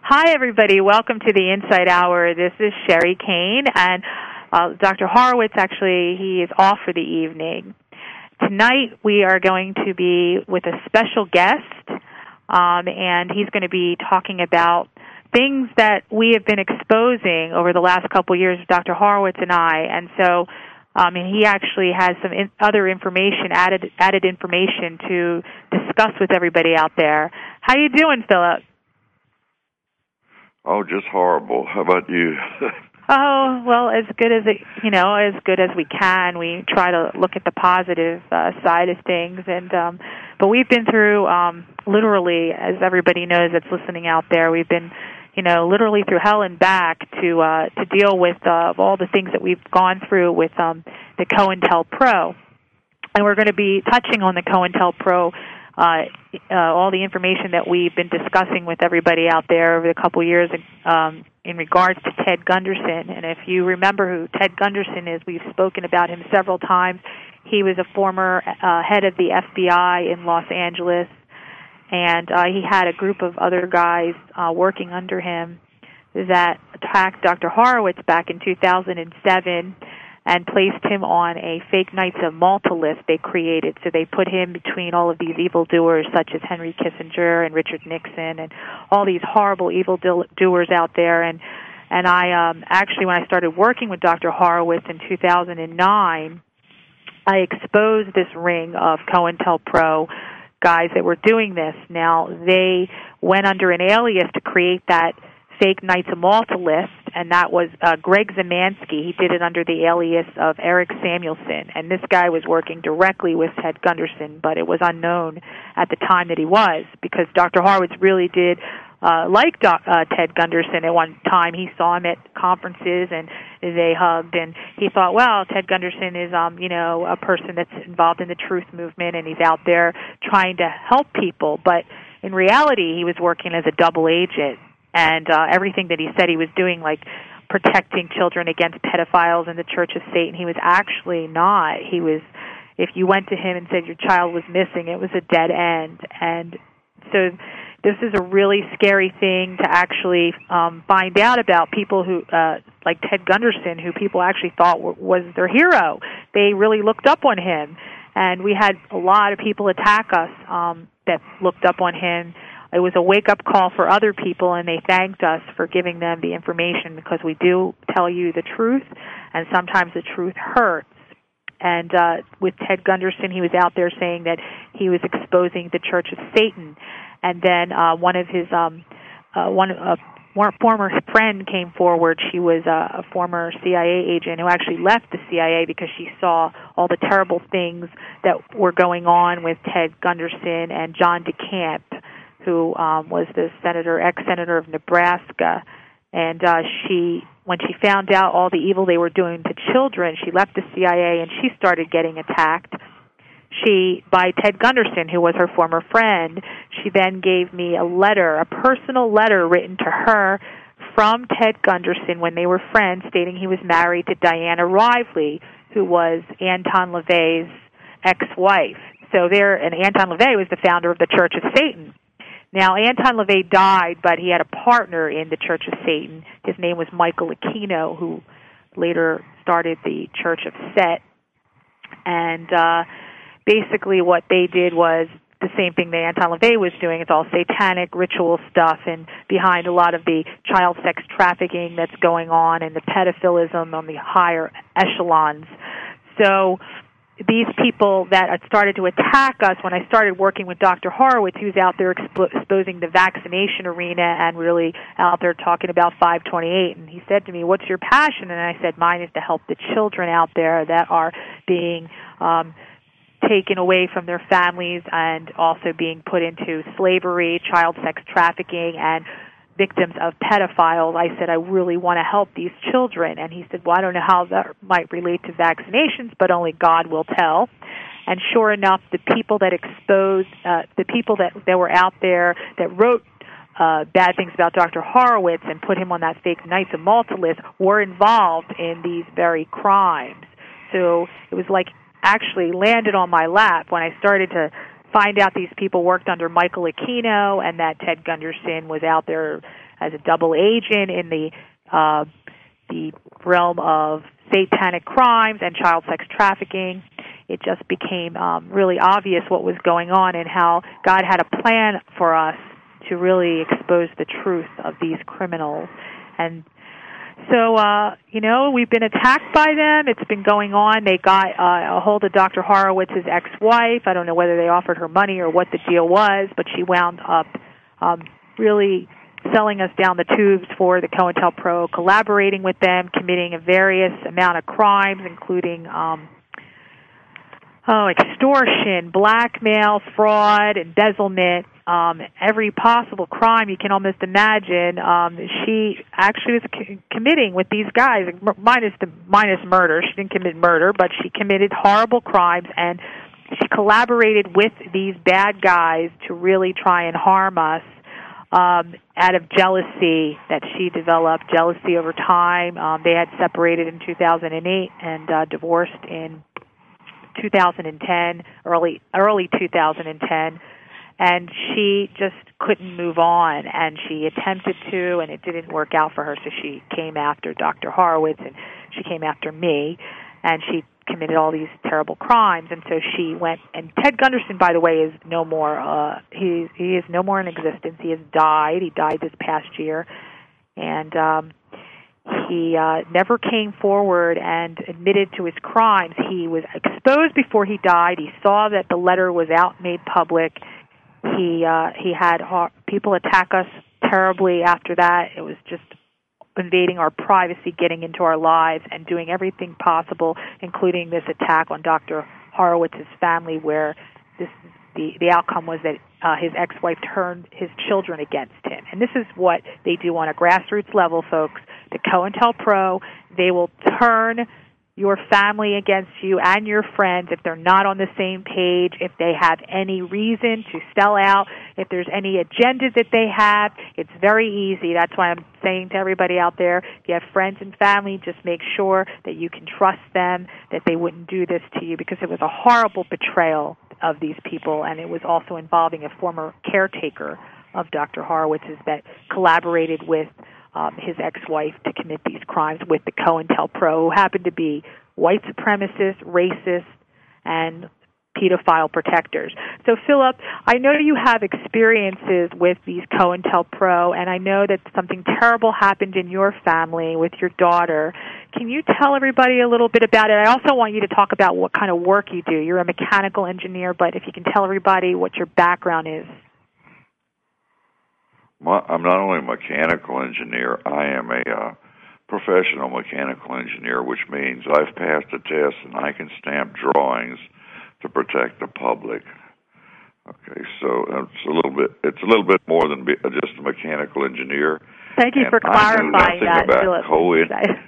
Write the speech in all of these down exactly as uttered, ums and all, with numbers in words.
Hi, everybody. Welcome to the Insight Hour. This is Sherry Kane, and uh, Doctor Horowitz, actually, he is off for the evening. Tonight, we are going to be with a special guest, um, and he's going to be talking about things that we have been exposing over the last couple of years, Doctor Horowitz and I, and so um, and he actually has some in, other information, added added information to discuss with everybody out there. How you doing, Philip? Oh, just horrible. How about you? Oh, well, as good as it, you know, as good as we can. We try to look at the positive uh, side of things, and um, but we've been through um, literally, as everybody knows that's listening out there, we've been, you know, literally through hell and back to uh, to deal with uh, all the things that we've gone through with um, the COINTELPRO, and we're going to be touching on the COINTELPRO. Uh, uh, all the information that we've been discussing with everybody out there over the couple of years um, in regards to Ted Gunderson. And if you remember who Ted Gunderson is, we've spoken about him several times. He was a former uh, head of the F B I in Los Angeles, and uh, he had a group of other guys uh, working under him that attacked Doctor Horowitz back in two thousand seven and placed him on a fake Knights of Malta list they created. So they put him between all of these evildoers such as Henry Kissinger and Richard Nixon and all these horrible evildoers out there. And and I um, actually, when I started working with Doctor Horowitz in two thousand nine, I exposed this ring of COINTELPRO guys that were doing this. Now, they went under an alias to create that fake Knights of Malta list, and that was uh, Greg Zemansky. He did it under the alias of Eric Samuelson, and this guy was working directly with Ted Gunderson, but it was unknown at the time that he was, because Doctor Horowitz really did uh, like Doc, uh, Ted Gunderson. At one time, he saw him at conferences, and they hugged, and he thought, well, Ted Gunderson is, um, you know, a person that's involved in the truth movement, and he's out there trying to help people, but in reality, he was working as a double agent. And uh, everything that he said he was doing, like protecting children against pedophiles in the Church of Satan, he was actually not. He was, if you went to him and said your child was missing, it was a dead end. And so this is a really scary thing to actually um, find out about people who, uh, like Ted Gunderson, who people actually thought w- was their hero. They really looked up on him. And we had a lot of people attack us um, that looked up on him. It was a wake-up call for other people, and they thanked us for giving them the information, because we do tell you the truth, and sometimes the truth hurts. And uh, with Ted Gunderson, he was out there saying that he was exposing the Church of Satan. And then uh, one of his um, uh, one uh, former friend came forward. She was uh, a former C I A agent who actually left the C I A because she saw all the terrible things that were going on with Ted Gunderson and John DeCamp, who um, was the senator, ex-senator of Nebraska, and uh, she, when she found out all the evil they were doing to children, she left the C I A and she started getting attacked. She, by Ted Gunderson, who was her former friend, she then gave me a letter, a personal letter written to her from Ted Gunderson when they were friends, stating he was married to Diana Rively, who was Anton LaVey's ex-wife. So there, and Anton LaVey was the founder of the Church of Satan. Now, Anton LaVey died, but he had a partner in the Church of Satan. His name was Michael Aquino, who later started the Church of Set. And uh, basically what they did was the same thing that Anton LaVey was doing. It's all satanic ritual stuff, and behind a lot of the child sex trafficking that's going on and the pedophilism on the higher echelons. So these people that had started to attack us, when I started working with Doctor Horowitz, he was out there expo- exposing the vaccination arena and really out there talking about five twenty-eight. And he said to me, what's your passion? And I said, mine is to help the children out there that are being um, taken away from their families and also being put into slavery, child sex trafficking, and victims of pedophiles. I said, I really want to help these children. And he said, well, I don't know how that might relate to vaccinations, but only God will tell. And sure enough, the people that exposed, uh, the people that, that were out there that wrote uh, bad things about Doctor Horowitz and put him on that fake Knights of Malta list were involved in these very crimes. So it was like actually landed on my lap when I started to find out these people worked under Michael Aquino and that Ted Gunderson was out there as a double agent in the uh, the realm of satanic crimes and child sex trafficking. It just became um, really obvious what was going on and how God had a plan for us to really expose the truth of these criminals. And so, uh, you know, we've been attacked by them. It's been going on. They got uh, a hold of Doctor Horowitz's ex-wife. I don't know whether they offered her money or what the deal was, but she wound up um, really selling us down the tubes for the COINTELPRO, collaborating with them, committing a various amount of crimes, including um, oh, extortion, blackmail, fraud, embezzlement, um, every possible crime you can almost imagine. Um, she actually was c- committing with these guys, minus the minus murder. She didn't commit murder, but she committed horrible crimes, and she collaborated with these bad guys to really try and harm us. Um, out of jealousy that she developed, jealousy over time. Um, they had separated in two thousand eight and uh, divorced in two thousand ten, early early two thousand ten, and she just couldn't move on, and she attempted to, and it didn't work out for her, so she came after Doctor Horowitz, and she came after me, and she committed all these terrible crimes, and so she went, and Ted Gunderson, by the way, is no more, uh, he, he is no more in existence. He has died. He died this past year, and um, he uh, never came forward and admitted to his crimes. He was exposed before he died. He saw that the letter was out, made public. He, uh, he had ha- people attack us terribly after that. It was just invading our privacy, getting into our lives, and doing everything possible, including this attack on Doctor Horowitz's family, where this the, the outcome was that uh, his ex-wife turned his children against him. And this is what they do on a grassroots level, folks. The COINTELPRO, they will turn your family against you and your friends if they're not on the same page, if they have any reason to sell out, if there's any agenda that they have. It's very easy. That's why I'm saying to everybody out there, if you have friends and family, just make sure that you can trust them, that they wouldn't do this to you, because it was a horrible betrayal of these people, and it was also involving a former caretaker of Doctor Horowitz's that collaborated with Um, his ex-wife to commit these crimes with the COINTELPRO, who happened to be white supremacists, racists, and pedophile protectors. So, Philip, I know you have experiences with these COINTELPRO, and I know that something terrible happened in your family with your daughter. Can you tell everybody a little bit about it? I also want you to talk about what kind of work you do. You're a mechanical engineer, but if you can tell everybody what your background is. I'm not only a mechanical engineer, I am a uh, professional mechanical engineer, which means I've passed a test and I can stamp drawings to protect the public. Okay, so it's a little bit it's a little bit more than be, just a mechanical engineer. Thank you and for clarifying that, Philip. COVID.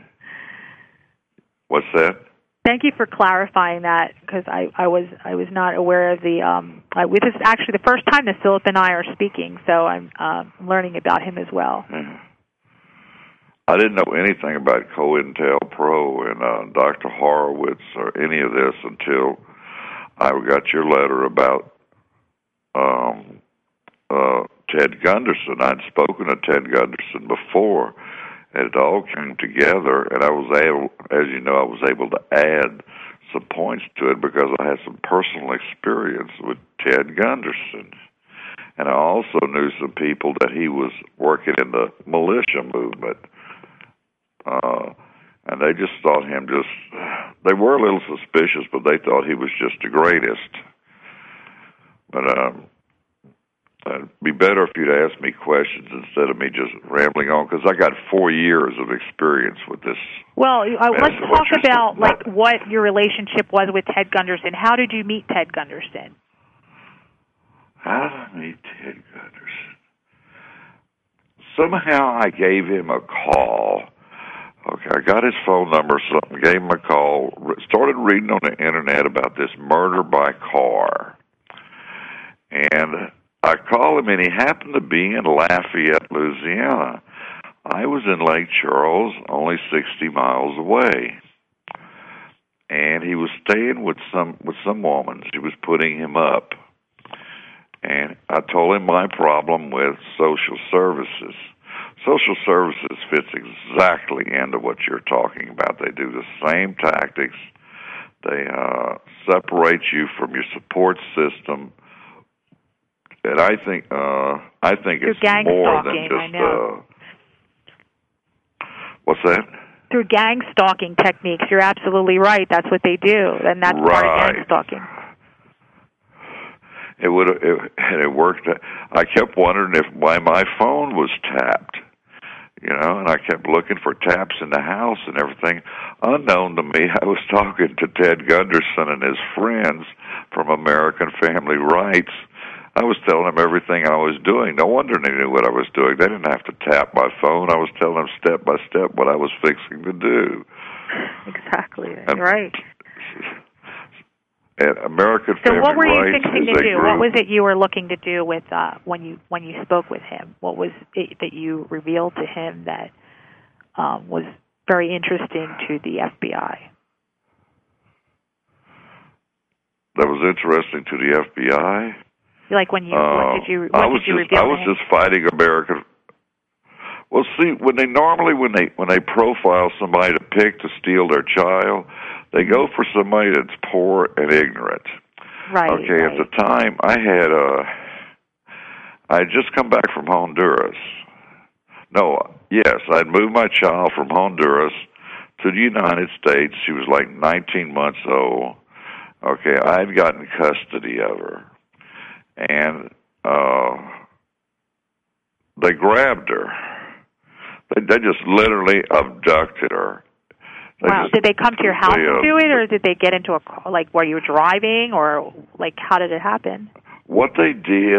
What's that? Thank you for clarifying that, because I, I was I was not aware of the. Um, I, this is actually the first time that Philip and I are speaking, so I'm uh, learning about him as well. Yeah. I didn't know anything about COINTELPRO and uh, Doctor Horowitz or any of this until I got your letter about um, uh, Ted Gunderson. I'd spoken to Ted Gunderson before. And it all came together, and I was able, as you know, I was able to add some points to it because I had some personal experience with Ted Gunderson. And I also knew some people that he was working in the militia movement. Uh, and they just thought him just, they were a little suspicious, but they thought he was just the greatest. But, um, it'd be better if you'd ask me questions instead of me just rambling on, because I got four years of experience with this. Well, uh, let's talk about like what your relationship was with Ted Gunderson. How did you meet Ted Gunderson? How did I meet Ted Gunderson? Somehow I gave him a call. Okay, I got his phone number or something, gave him a call, started reading on the internet about this murder by car. And I called him, and he happened to be in Lafayette, Louisiana. I was in Lake Charles, only sixty miles away. And he was staying with some with some woman. She was putting him up. And I told him my problem with social services. Social services fits exactly into what you're talking about. They do the same tactics. They uh, separate you from your support system, and I think uh, I think Through it's gang more stalking, than I just. know. Uh, what's that? Through gang stalking techniques, you're absolutely right. That's what they do, and that's right. part of gang stalking. It would it, and it worked. I kept wondering if why my phone was tapped, you know, and I kept looking for taps in the house and everything. Unknown to me, I was talking to Ted Gunderson and his friends from American Family Rights. I was telling them everything I was doing. No wonder they knew what I was doing. They didn't have to tap my phone. I was telling them step by step what I was fixing to do. Exactly. And, right. And American so Family what were you Rights fixing is to a do? group. What was it you were looking to do with uh, when you when you spoke with him? What was it that you revealed to him that um, was very interesting to the F B I? That was interesting to the F B I? Like when you, uh, what did you, what I was did you just, reveal I to was him? just fighting American. Well, see, when they normally when they when they profile somebody to pick to steal their child, they go for somebody that's poor and ignorant. Right. Okay. Right. At the time, I had uh, I had just come back from Honduras. No, yes, I'd moved my child from Honduras to the United States. She was like nineteen months old. Okay, I had gotten custody of her, and uh, they grabbed her. They, they just literally abducted her. They wow. just, did they come to your house they, uh, to do it, or did they get into a car, like where you were driving, or like how did it happen? What they did,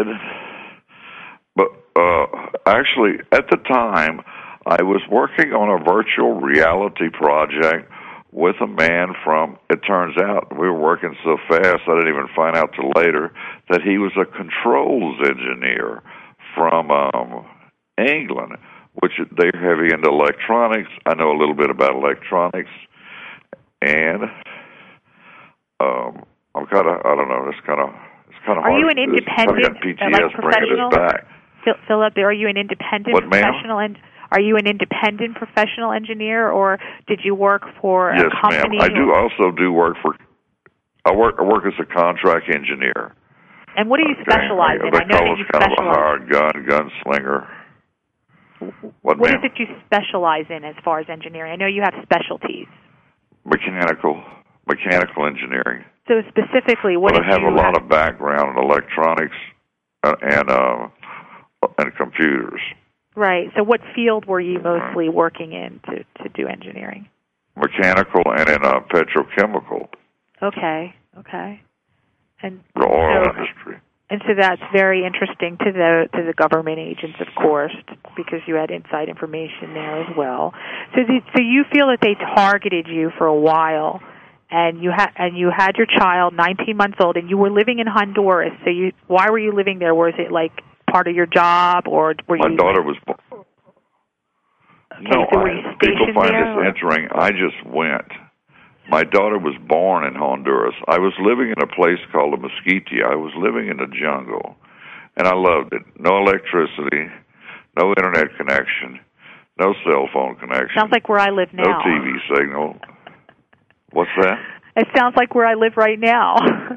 but uh, actually at the time, I was working on a virtual reality project with a man from, it turns out, we were working so fast, I didn't even find out till later, that he was a controls engineer from um, England, which they're heavy into electronics. I know a little bit about electronics, and um, I'm kind of, I don't know, it's kind of, it's kind of Are hard. you an independent, P T S uh, like bringing professional? this back. Philip, are you an independent What, professional and Are you an independent professional engineer, or did you work for yes, a company? Yes, ma'am. I do also do work for. I work. I work as a contract engineer. And what do you okay. specialize I, in? they I know call that us you kind specialize. of a hired gun gunslinger. What, what ma'am? is it you specialize in as far as engineering? I know you have specialties. Mechanical, mechanical engineering. So specifically, what but did I have you a lot have? of background in electronics uh, and uh, and computers. Right. So what field were you mostly working in to, to do engineering? Mechanical and in uh, petrochemical. Okay. Okay. And the oil so, industry. And so that's very interesting to the to the government agents, of course, because you had inside information there as well. So, the, so you feel that they targeted you for a while, and you had and you had your child, nineteen months old, and you were living in Honduras. So, you why were you living there? Was it like part of your job, or were My you? My daughter was. Okay, no, so were I, you stationed people find there, this or? entering. I just went. My daughter was born in Honduras. I was living in a place called the Mesquite. I was living in the jungle, and I loved it. No electricity, no internet connection, no cell phone connection. Sounds like where I live now. No T V signal. What's that? It sounds like where I live right now.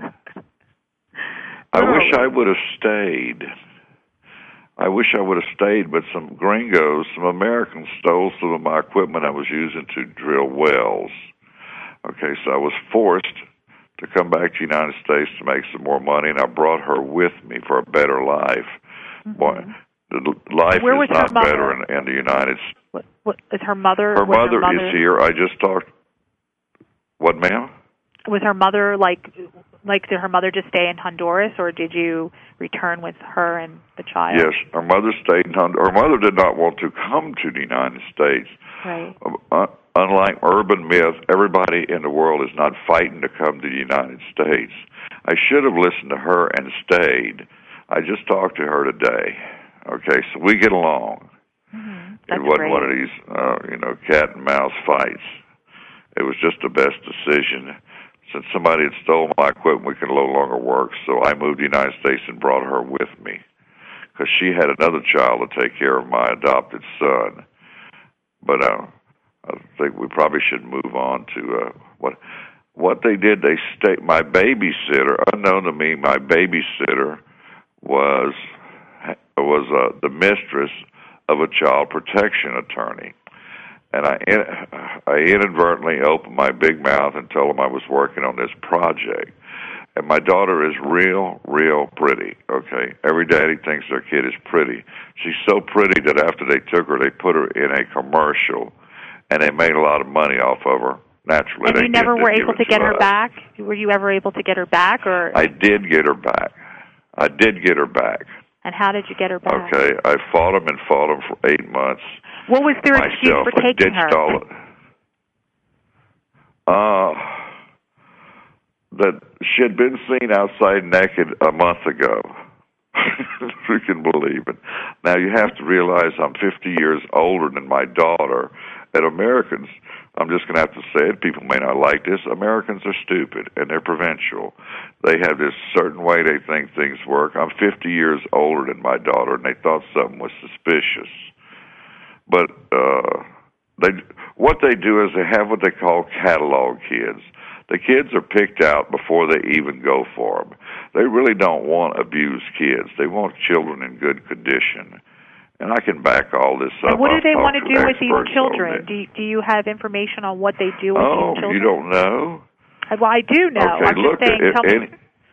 I wish I would have stayed. I wish I would have stayed, but some gringos, some Americans, stole some of my equipment I was using to drill wells. Okay, so I was forced to come back to the United States to make some more money, and I brought her with me for a better life. Mm-hmm. Boy, the life Where is was not her mother? better in, in the United States. What, what, is her mother? Her was mother, her mother is here. I just talked. What, ma'am? Was her mother like, like did her mother just stay in Honduras, or did you return with her and the child? Yes, her mother stayed in Honduras. Her mother did not want to come to the United States. Right. Uh, unlike urban myth, everybody in the world is not fighting to come to the United States. I should have listened to her and stayed. I just talked to her today. Okay, so we get along. Mm-hmm. It wasn't great. one of these, uh, you know, cat and mouse fights. It was just the best decision. Since somebody had stolen my equipment, we could no longer work, so I moved to the United States and brought her with me. because she had another child to take care of my adopted son. But uh, I think we probably should move on to uh, what what they did. They stayed. My babysitter, unknown to me, my babysitter was was uh, the mistress of a child protection attorney. And I, I inadvertently opened my big mouth and told him I was working on this project. And my daughter is real, real pretty, okay? Every daddy thinks their kid is pretty. She's so pretty that after they took her, they put her in a commercial, and they made a lot of money off of her, naturally. And you they never did, were able to get her us. back? Were you ever able to get her back? Or I did get her back. I did get her back. And how did you get her back? Okay, I fought him and fought him for eight months. What was their excuse myself. for taking I ditched her? all it. Uh, that she had been seen outside naked a month ago. If you can believe it. Now, you have to realize I'm fifty years older than my daughter, and Americans, I'm just going to have to say it, people may not like this, Americans are stupid, and they're provincial. They have this certain way they think things work. I'm fifty years older than my daughter, and they thought something was suspicious. But uh, they, what they do is they have what they call catalog kids. The kids are picked out before they even go for them. They really don't want abused kids. They want children in good condition. And I can back all this up. And what do I've they want to talked do with these experts on children? it. Do you, do you have information on what they do with Oh, these children? you don't know? Well, I do know. Okay, I'm look, just saying, if tell me. any,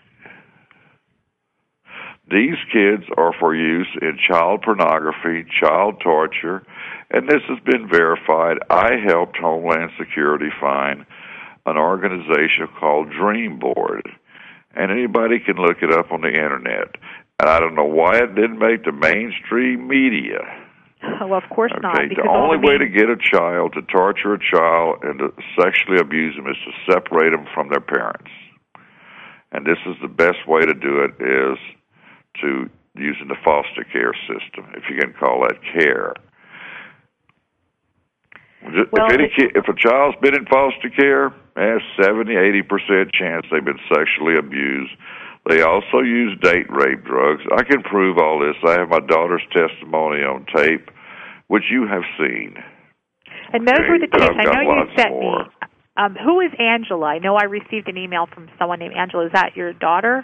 these kids are for use in child pornography, child torture, and this has been verified. I helped Homeland Security find an organization called Dream Board, and anybody can look it up on the internet. And I don't know why it didn't make the mainstream media. Well, of course okay, not. The only way to get a child, to torture a child, and to sexually abuse them is to separate them from their parents. And this is the best way to do it is to using the foster care system, if you can call that care. Well, if, any kid, if a child's been in foster care, there's seventy, eighty percent chance they've been sexually abused. They also use date rape drugs. I can prove all this. I have my daughter's testimony on tape, which you have seen. And those okay? were the tapes. I know you sent more. me. Um, who is Angela? I know I received an email from someone named Angela. Is that your daughter?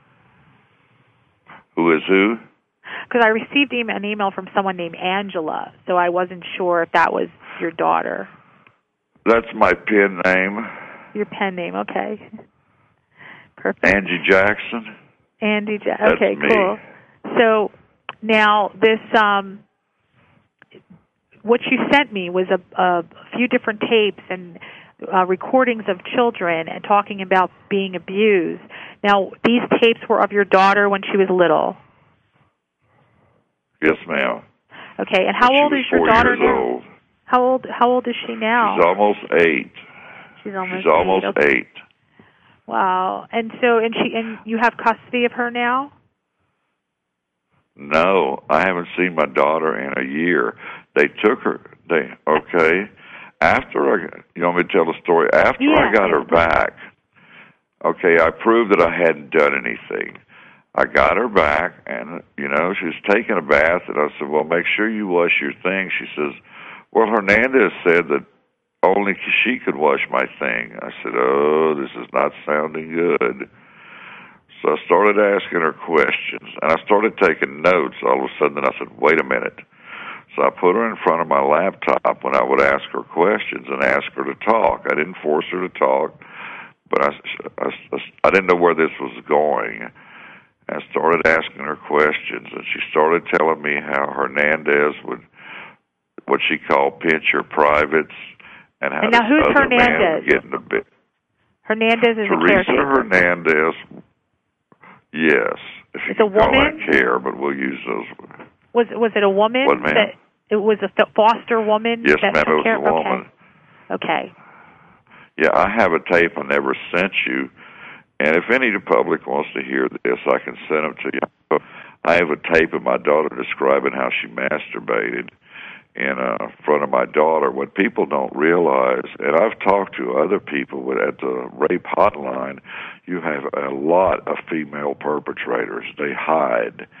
Who is who? Because I received an email from someone named Angela, so I wasn't sure if that was your daughter. That's my pen name. Your pen name, okay. Perfect. Angie Jackson. Andy Jackson. Okay, me. cool. So now this, um, what you sent me was a, a few different tapes and uh, recordings of children and talking about being abused. Now, these tapes were of your daughter when she was little. Yes, ma'am. Okay, and how she old was is your four daughter years now? Old. How old? How old is she now? She's almost eight. She's almost. She's almost eight. Okay. eight. Wow. And so, and she, and you have custody of her now? No, I haven't seen my daughter in a year. They took her. They okay. After I, you want me to tell the story? After yeah, I got yeah. her back, okay, I proved that I hadn't done anything. I got her back, and, you know, she was taking a bath, and I said, well, make sure you wash your thing. She says, well, Hernandez said that only she could wash my thing. I said, oh, this is not sounding good. So I started asking her questions, and I started taking notes. All of a sudden, I said, wait a minute. So I put her in front of my laptop when I would ask her questions and ask her to talk. I didn't force her to talk, but I, I, I didn't know where this was going. I started asking her questions, and she started telling me how Hernandez would, what she called pinch her privates, and how and now this who's other Hernandez? man would get in the bed. Hernandez is Teresa a caretaker. Hernandez, yes. If you It's a can call woman? that care, but we'll use those. Was was it a woman? What, ma'am? That, it was a foster woman? Yes, that ma'am, it took was care? a woman. Okay. okay. Yeah, I have a tape I never sent you, and if any of the public wants to hear this, I can send them to you. I have a tape of my daughter describing how she masturbated in uh, front of my daughter. What people don't realize, and I've talked to other people but at the rape hotline, you have a lot of female perpetrators. They hide.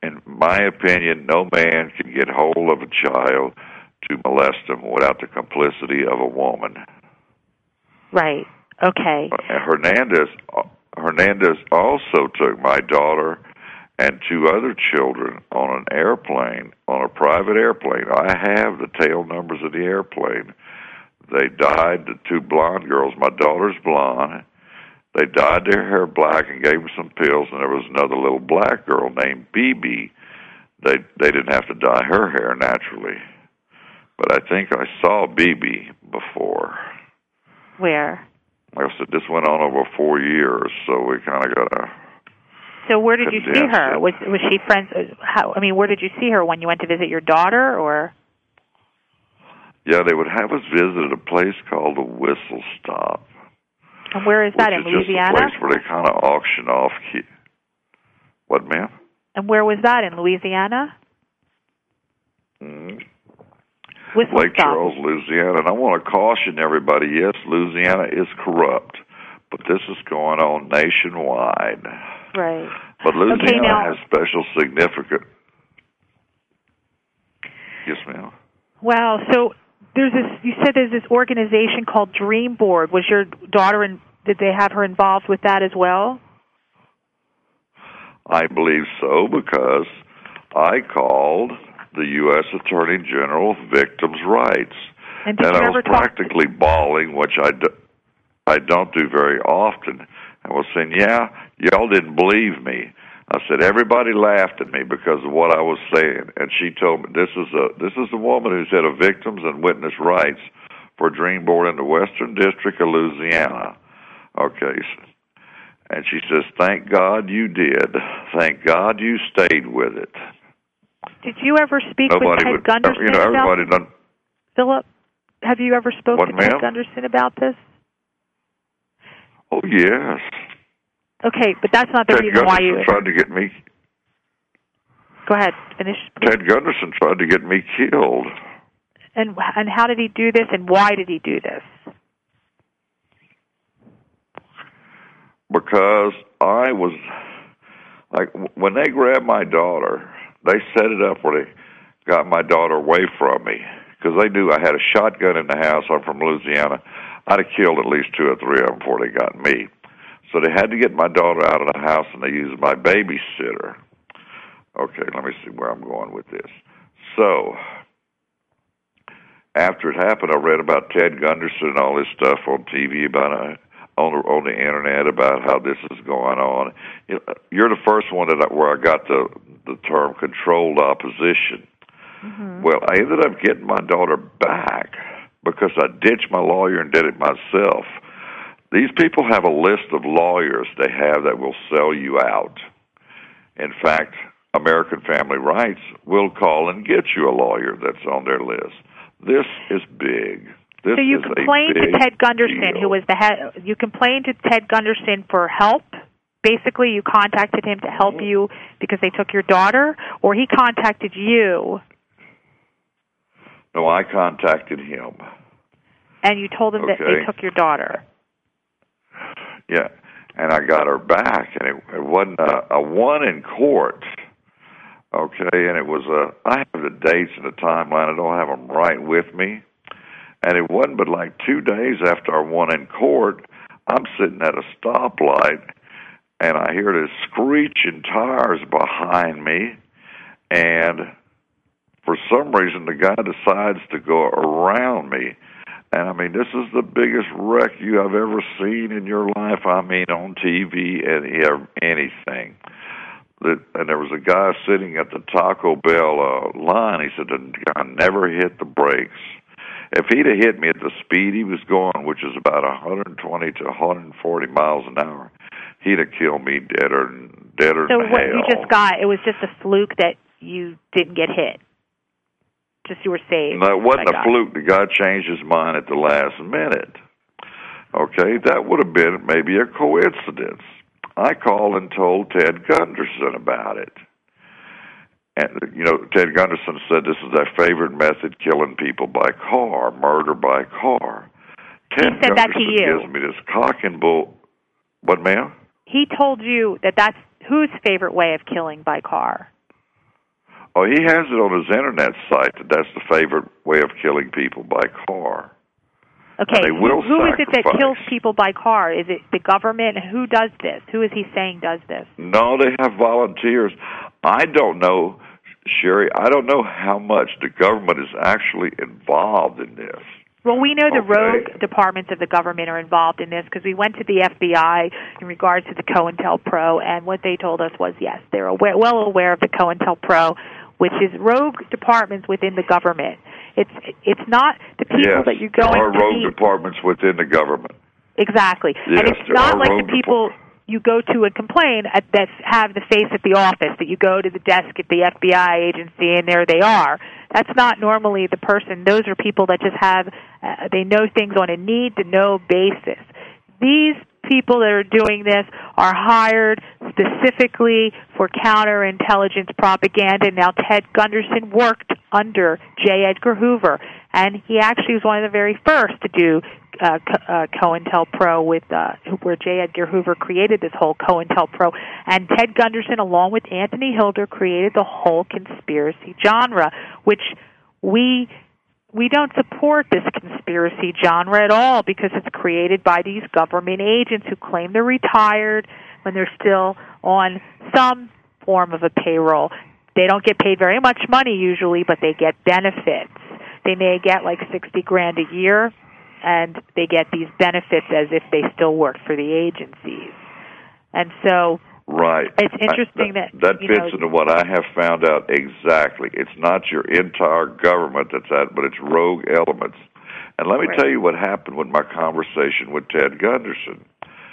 in my opinion, no man can get hold of a child to molest them without the complicity of a woman. Right. Okay. Hernandez Hernandez also took my daughter and two other children on an airplane, on a private airplane. I have the tail numbers of the airplane. They dyed the two blonde girls. My daughter's blonde. They dyed their hair black and gave them some pills, and there was another little black girl named B B. They they didn't have to dye her hair naturally. But I think I saw B B before. Where? Like I said, this went on over four years, so we kind of got to. So where did you see her? It. Was was she friends? How? I mean, where did you see her? When you went to visit your daughter, or? Yeah, they would have us visit a place called the Whistle Stop. And where is that, in Louisiana? It's just a place where they kind of auction off. Ki- what, ma'am? And where was that, in Louisiana? Mm-hmm. Whistle Lake Stop. Charles, Louisiana. And I want to caution everybody, yes, Louisiana is corrupt, but this is going on nationwide. Right. But Louisiana okay, now, has special significance. Yes, ma'am. Wow. So there's this. You said there's this organization called Dream Board. Was your daughter in? Did they have her involved with that as well? I believe so, because I called the U S Attorney General of Victims' Rights, and, did and you I ever was practically to- bawling, which I do, I don't do very often. I was saying, "Yeah, y'all didn't believe me." I said, everybody laughed at me because of what I was saying, and she told me, this is a this is a woman who's head of Victims and Witness Rights for Dream Board in the Western District of Louisiana. Okay, and she says, thank God you did. Thank God you stayed with it. Did you ever speak Nobody with Ted would, Gunderson you know, everybody about done, Philip, have you ever spoken what, to ma'am? Ted Gunderson about this? Oh, yes. Okay, but that's not the Ted reason Gunderson why you... tried to get me... Go ahead, finish. Please. Ted Gunderson tried to get me killed. And and how did he do this, and why did he do this? Because I was... Like, when they grabbed my daughter, they set it up where they got my daughter away from me. Because they knew I had a shotgun in the house. I'm from Louisiana. I'd have killed at least two or three of them before they got me. So they had to get my daughter out of the house, and they used my babysitter. Okay, let me see where I'm going with this. So, after it happened, I read about Ted Gunderson and all this stuff on T V, about uh, on the on the internet, about how this is going on. You know, you're the first one that I, where I got the the term controlled opposition. Mm-hmm. Well, I ended up getting my daughter back because I ditched my lawyer and did it myself. These people have a list of lawyers they have that will sell you out. In fact, American Family Rights will call and get you a lawyer that's on their list. This is big. This so you is complained a big to Ted Gunderson, deal. who was the head. You complained to Ted Gunderson for help. Basically, you contacted him to help mm-hmm. you because they took your daughter, or he contacted you. No, I contacted him. And you told him okay. that they took your daughter. Yeah, and I got her back, and it, it wasn't a, a one in court, okay, and it was a, I have the dates and the timeline, I don't have them right with me, and it wasn't but like two days after I won in court, I'm sitting at a stoplight, and I hear this screeching tires behind me, and for some reason the guy decides to go around me. And, I mean, this is the biggest wreck you have ever seen in your life, I mean, on T V and anything. And there was a guy sitting at the Taco Bell uh, line. He said, the guy never hit the brakes. If he'd have hit me at the speed he was going, which is about one hundred twenty to one hundred forty miles an hour, he'd have killed me deader, deader so than hell. So what you just got, it was just a fluke that you didn't get hit? Just you were saved. No, it wasn't a fluke. The guy changed his mind at the last minute. Okay, that would have been maybe a coincidence. I called and told Ted Gunderson about it. And, you know, Ted Gunderson said this is their favorite method, killing people by car, murder by car. Ted he said Gunderson that to you. gives me this cock and bull. What, ma'am? He told you that that's whose favorite way of killing by car? Oh, he has it on his internet site that that's the favorite way of killing people, by car. Okay, they will who, who is it that sacrifice. kills people by car? Is it the government? Who does this? Who is he saying does this? No, they have volunteers. I don't know, Sherry, I don't know how much the government is actually involved in this. Well, we know the Okay. rogue departments of the government are involved in this because we went to the F B I in regards to the COINTELPRO, and what they told us was, yes, they're aware, well aware of the COINTELPRO, which is rogue departments within the government. It's it's not the people Yes, that you're going there are to rogue meet. departments within the government. Exactly. Yes, and it's there not are like rogue the people you go to and complain at, that have the face at the office, that you go to the desk at the F B I agency and there they are. That's not normally the person. Those are people that just have, uh, they know things on a need-to-know basis. These people that are doing this are hired specifically for counterintelligence propaganda. Now, Ted Gunderson worked under J. Edgar Hoover, and he actually was one of the very first to do uh, uh, COINTELPRO, with uh, where J. Edgar Hoover created this whole COINTELPRO, and Ted Gunderson, along with Anthony Hilder, created the whole conspiracy genre, which we we don't support this conspiracy genre at all because it's created by these government agents who claim they're retired when they're still on some form of a payroll. They don't get paid very much money usually, but they get benefits. They may get like sixty grand a year, and they get these benefits as if they still work for the agencies. And so Right. it's interesting I, that, that... That you fits know, into what I have found out exactly. It's not your entire government that's at, but it's rogue elements. And let me Right. tell you what happened with my conversation with Ted Gunderson.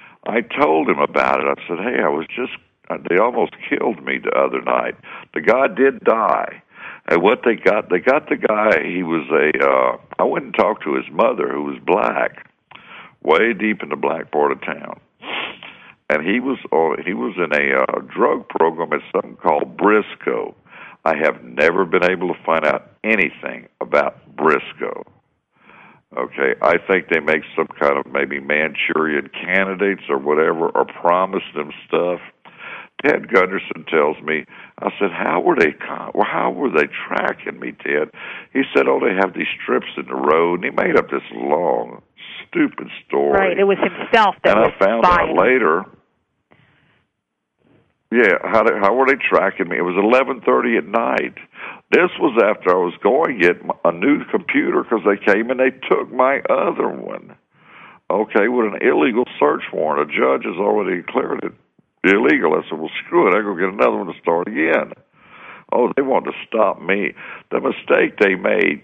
I told him about it. I said, hey, I was just... They almost killed me the other night. The guy did die. And what they got, they got the guy, he was a, uh, I went and talked to his mother, who was black, way deep in the black part of town. And he was uh, he was in a uh, drug program at something called Briscoe. I have never been able to find out anything about Briscoe. Okay, I think they make some kind of maybe Manchurian candidates or whatever, or promise them stuff. Ted Gunderson tells me, I said, how were they well, how were they tracking me, Ted? He said, oh, they have these strips in the road, and he made up this long, stupid story. Right, it was himself that and was I found spying. out later, yeah, how did, how were they tracking me? It was eleven thirty at night. This was after I was going to get a new computer because they came and they took my other one. Okay, with an illegal search warrant. A judge has already declared it illegal. I said, well, screw it. I go get another one to start again. Oh, they wanted to stop me. The mistake they made,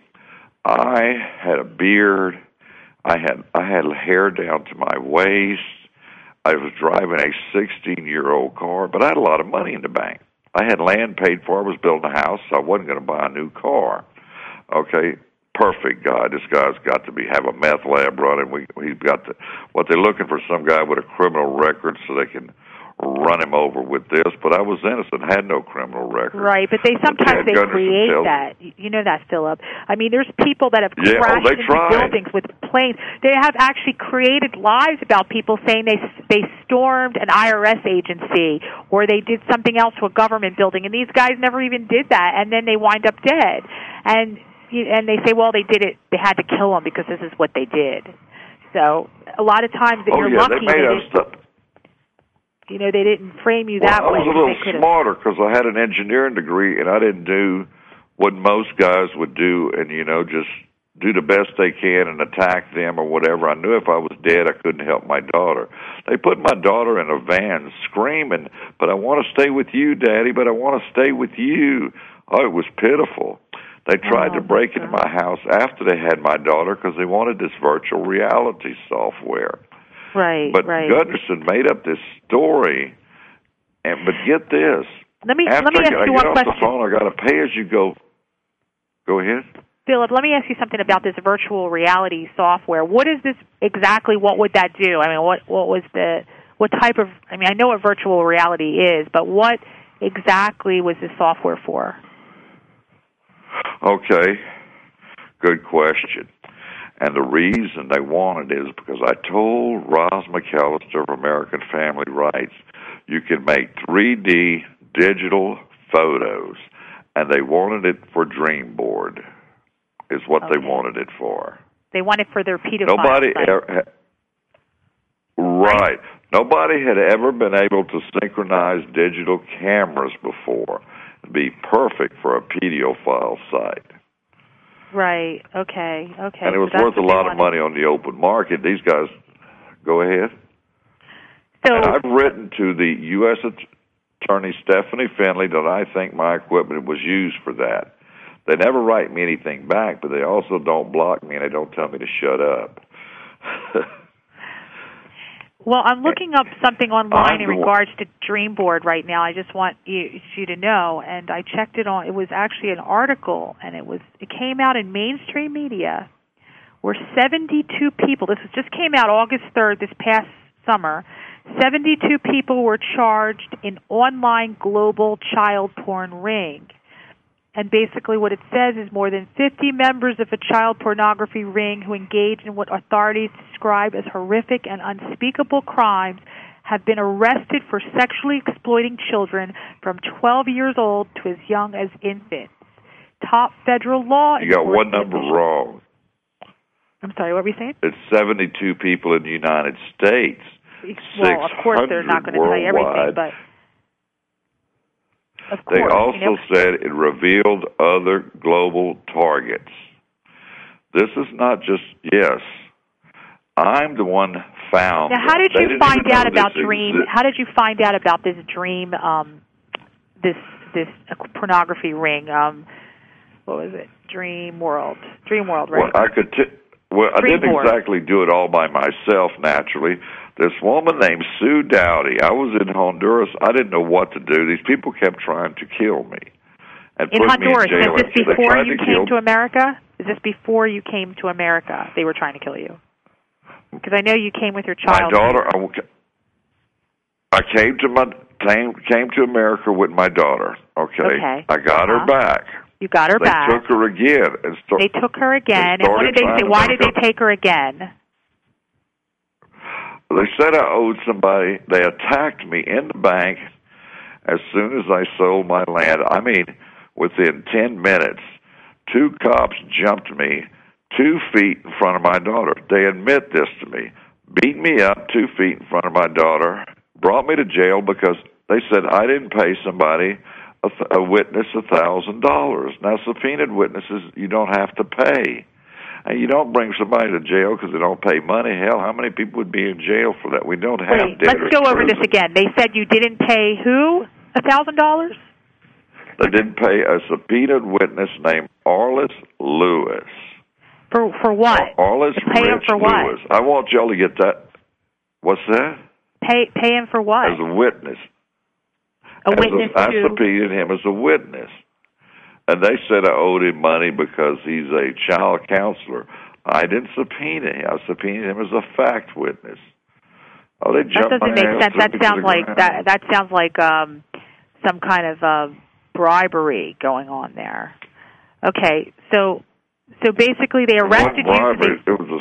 I had a beard. I had I had hair down to my waist. I was driving a sixteen-year-old car, but I had a lot of money in the bank. I had land paid for. I was building a house, so I wasn't going to buy a new car. Okay, perfect guy. This guy's got to be have a meth lab running. We he's got to, what they're looking for, some guy with a criminal record so they can run him over with this. But I was innocent, had no criminal record. Right, but they sometimes they Gunderson create tells that. You know that, Philip. I mean, there's people that have Yeah, oh, crashed they into tried. buildings with planes. They have actually created lies about people saying they they stormed an I R S agency or they did something else to a government building, and these guys never even did that, and then they wind up dead. And and they say, well, they did it. They had to kill them because this is what they did. So a lot of times that Oh, you're yeah, lucky. they made that us it, stuff. You know, they didn't frame you Well, that I way. was a little They could've- smarter because I had an engineering degree, and I didn't do what most guys would do, and, you know, just do the best they can and attack them or whatever. I knew if I was dead, I couldn't help my daughter. They put my daughter in a van screaming, but I want to stay with you, Daddy, but I want to stay with you. Oh, it was pitiful. They tried Oh, to break my into God. my house after they had my daughter because they wanted this virtual reality software. Right, But right. Gunderson made up this story, and but get this. Let me After let me I ask get, you I one get off question. the phone, I got to pay as you go. Go ahead. Philip, let me ask you something about this virtual reality software. What is this exactly? What would that do? I mean, what what was the what type of? I mean, I know what virtual reality is, but what exactly was this software for? Okay, good question. And the reason they wanted it is because I told Roz McAllister of American Family Rights, you can make three D digital photos, and they wanted it for Dreamboard, is what Okay. they wanted it for. They want it for their pedophile Nobody site. ever, right. Nobody had ever been able to synchronize digital cameras before and be perfect for a pedophile site. Right. Okay. Okay. And it was so worth a lot of money on the open market. These guys, go ahead. So and I've written to the U S Attorney Stephanie Finley that I think my equipment was used for that. They never write me anything back, but they also don't block me and they don't tell me to shut up. Well, I'm looking up something online in I'm the regards to Dreamboard right now. I just want you, you to know, and I checked it on. It was actually an article, and it was it came out in mainstream media, where seventy-two people. This just came out August third, this past summer. seventy-two people were charged in online global child porn ring. And basically what it says is more than fifty members of a child pornography ring who engage in what authorities describe as horrific and unspeakable crimes have been arrested for sexually exploiting children from twelve years old to as young as infants. Top federal law... You got one number wrong. I'm sorry, what were you saying? It's seventy-two people in the United States. Well, of course they're not going to tell you everything, but... Of course, they also you know, said it revealed other global targets. This is not just, yes, I'm the one found. Now, how did They you didn't find even know out about this Dream? exi- How did you find out about this Dream, um, this this pornography ring? Um, what was it? Dream World. Dream World, right? Well, I could. T- well, I Dream didn't board. exactly do it all by myself. Naturally, this woman named Sue Dowdy. I was in Honduras. I didn't know what to do. These people kept trying to kill me and in put Honduras. me in jail. Is this They before tried you to came kill to America? Is this before you came to America? They were trying to kill you. Because I know you came with your child. My daughter. I, I came to my came came to America with my daughter. Okay. Okay. I got uh-huh. her back. You got her they back. They took her again and start, They took her again. They and what did they say? to Why did her. they take her again? They said I owed somebody. They attacked me in the bank as soon as I sold my land. I mean, within ten minutes, two cops jumped me two feet in front of my daughter. They admit this to me. Beat me up two feet in front of my daughter. Brought me to jail because they said I didn't pay somebody, a, th- a witness, a thousand dollars. Now, subpoenaed witnesses, you don't have to pay. And you don't bring somebody to jail because they don't pay money. Hell, how many people would be in jail for that? We don't have Wait, debtors' let's go over prison. this again. They said you didn't pay who? A thousand dollars? They didn't pay a subpoenaed witness named Arliss Lewis. For for what? Arliss pay him Rich for what? Lewis. I want y'all to get that. What's that? Pay pay him for what? As a witness. A As witness a, I to... subpoenaed him as a witness. And they said I owed him money because he's a child counselor. I didn't subpoena him. I subpoenaed him as a fact witness. Oh, they That jumped doesn't my make ass sense. That to the sounds like ground. that. That sounds like um, some kind of uh, bribery going on there. Okay, so so basically they arrested It wasn't you. bribery. It was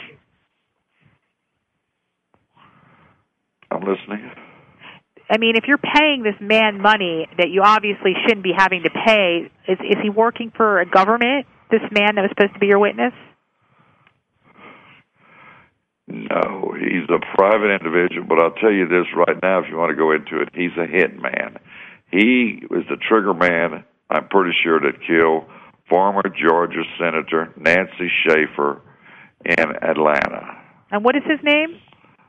a... I'm listening. I mean, if you're paying this man money that you obviously shouldn't be having to pay, is is he working for a government? This man that was supposed to be your witness? No, he's a private individual, but I'll tell you this right now if you want to go into it. He's a hit man. He was the trigger man, I'm pretty sure, that killed former Georgia Senator Nancy Schaefer in Atlanta. And what is his name?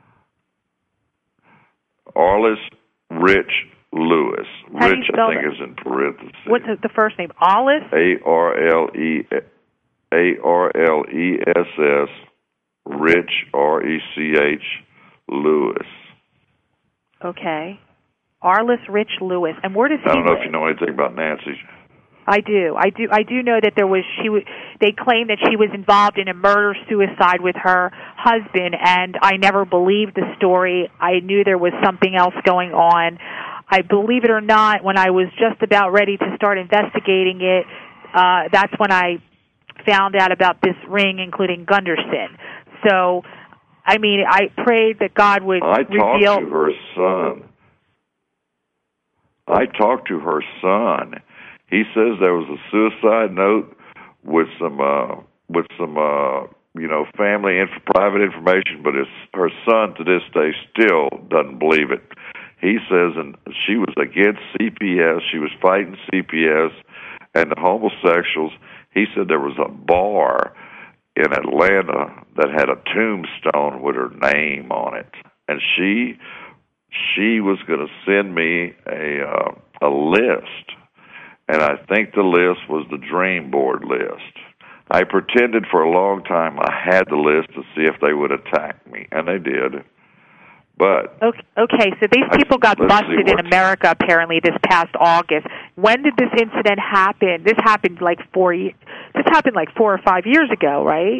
Arliss Rich Lewis. How do you Rich, spell I think, that? is in parentheses. What's the first name? Arliss? A R L E A R L E S S, Rich, R E C H, Lewis. Okay. Arliss Rich Lewis. And where does he I don't know live? if you know anything about Nancy. I do. I do. I do know that there was she. W- they claimed that she was involved in a murder suicide with her husband, and I never believed the story. I knew there was something else going on. I believe it or not, when I was just about ready to start investigating it, uh, that's when I found out about this ring, including Gunderson. So, I mean, I prayed that God would I talked reveal. to her son. I talked to her son. He says there was a suicide note with some uh, with some uh, you know family inf- private information, but his her son to this day still doesn't believe it. He says, and she was against C P S. She was fighting C P S and the homosexuals. He said there was a bar in Atlanta that had a tombstone with her name on it, and she she was going to send me a uh, a list, and I think the list was the Dream Board list. I pretended for a long time I had the list to see if they would attack me, and they did. But okay, okay, so these people got I, busted in America apparently this past August. When did this incident happen? This happened like four. This happened like four or five years ago, right?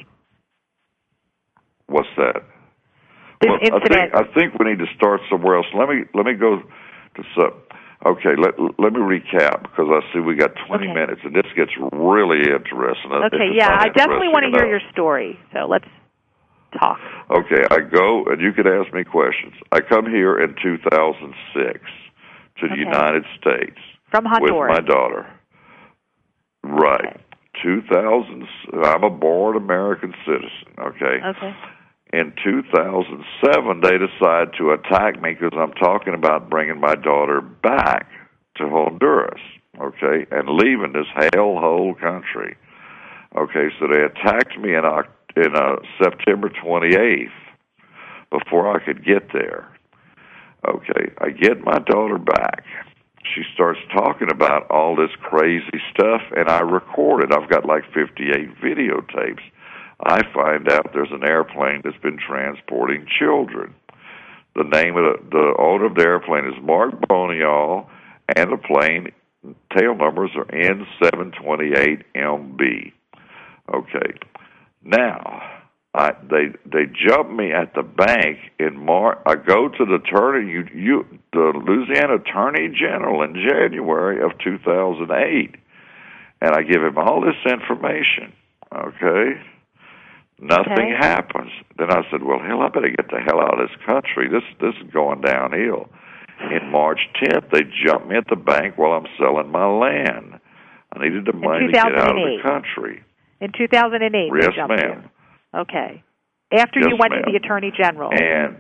What's that? This well, incident. I think, I think we need to start somewhere else. Let me let me go to some. Okay, let let me recap because I see we got twenty okay. minutes, and this gets really interesting. Okay, yeah, I definitely want to hear your story. So let's talk. Okay, I go, and you can ask me questions. I come here in two thousand six to the okay. United States from Honduras with my daughter. Right, okay. two thousand. I'm a born American citizen. Okay. Okay. In two thousand seven, they decide to attack me because I'm talking about bringing my daughter back to Honduras, okay, and leaving this hellhole country. Okay, so they attacked me in, in uh, September twenty-eighth before I could get there. Okay, I get my daughter back. She starts talking about all this crazy stuff, and I record it. I've got like fifty-eight videotapes. I find out there's an airplane that's been transporting children. The name of the, the owner of the airplane is Mark Bonial, and the plane tail numbers are N seven twenty-eight M B. Okay. Now, I, they they jump me at the bank in March. I go to the attorney, you, you, the Louisiana Attorney General in January of two thousand eight, and I give him all this information. Okay. Nothing okay. happens. Then I said, well, hell, I better get the hell out of this country. This this is going downhill. In March tenth, they jumped me at the bank while I'm selling my land. I needed the money to get out of the country. In two thousand eight, yes, they jumped ma'am. you. Okay. After yes, you went ma'am. to the Attorney General. And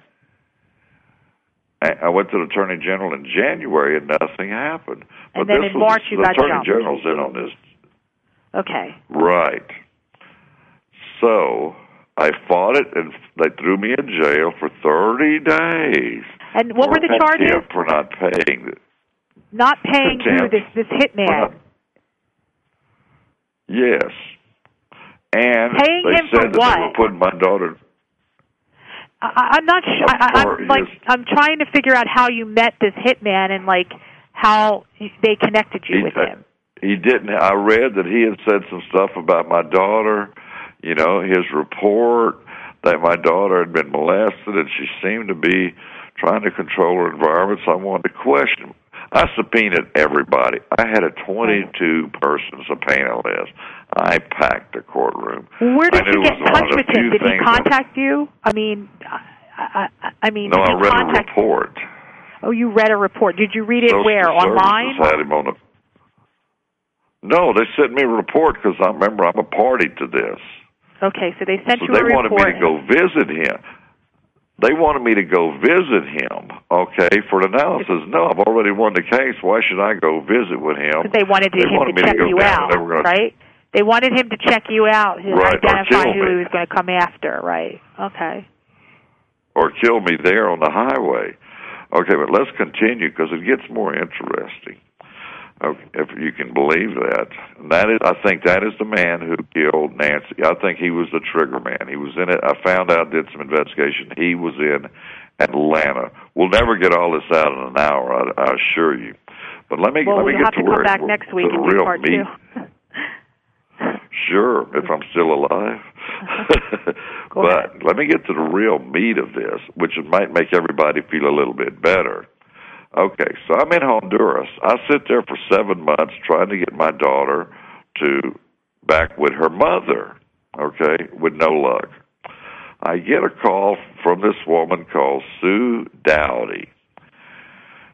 I went to the Attorney General in January, and nothing happened. But and then this in was, March, you the got Attorney jumped. General's in on this. Okay. Right. So I fought it, and they threw me in jail for thirty days. And what were the charges? For not paying. Not paying who? This, this hitman? Not, yes. And paying they him said for that what? they were putting my daughter... I, I'm not sure. I, I'm, like, I'm trying to figure out how you met this hitman and, like, how they connected you he, with him. He didn't. I read that he had said some stuff about my daughter. You know, his report that my daughter had been molested and she seemed to be trying to control her environment, so I wanted to question him. I subpoenaed everybody. I had a twenty-two person subpoena list. I packed the courtroom. Where did you get in touch with him? Did he contact on... you? I mean, I, I, I mean, no, did I read contact... a report. Oh, you read a report. Did you read it Social where? Online? Had him on a... No, they sent me a report because I remember I'm a party to this. Okay, so they sent so you they a report. They wanted me to go visit him. They wanted me to go visit him, okay, for an analysis. No, I've already won the case. Why should I go visit with him? Because they wanted they him wanted to check to you out, they gonna... right? They wanted him to check you out and right, identify who me. he was going to come after, right? Okay. Or kill me there on the highway. Okay, but let's continue because it gets more interesting. Okay, if you can believe that. And that is, I think that is the man who killed Nancy. I think he was the trigger man. He was in it. I found out, did some investigation. He was in Atlanta. We'll never get all this out in an hour, I, I assure you. But let me well, let me we'll get have to, to where come back next week to the and do real part meat. two. Sure, if I'm still alive. But ahead. Let me get to the real meat of this, which might make everybody feel a little bit better. Okay, so I'm in Honduras. I sit there for seven months trying to get my daughter to back with her mother, okay, with no luck. I get a call from this woman called Sue Dowdy.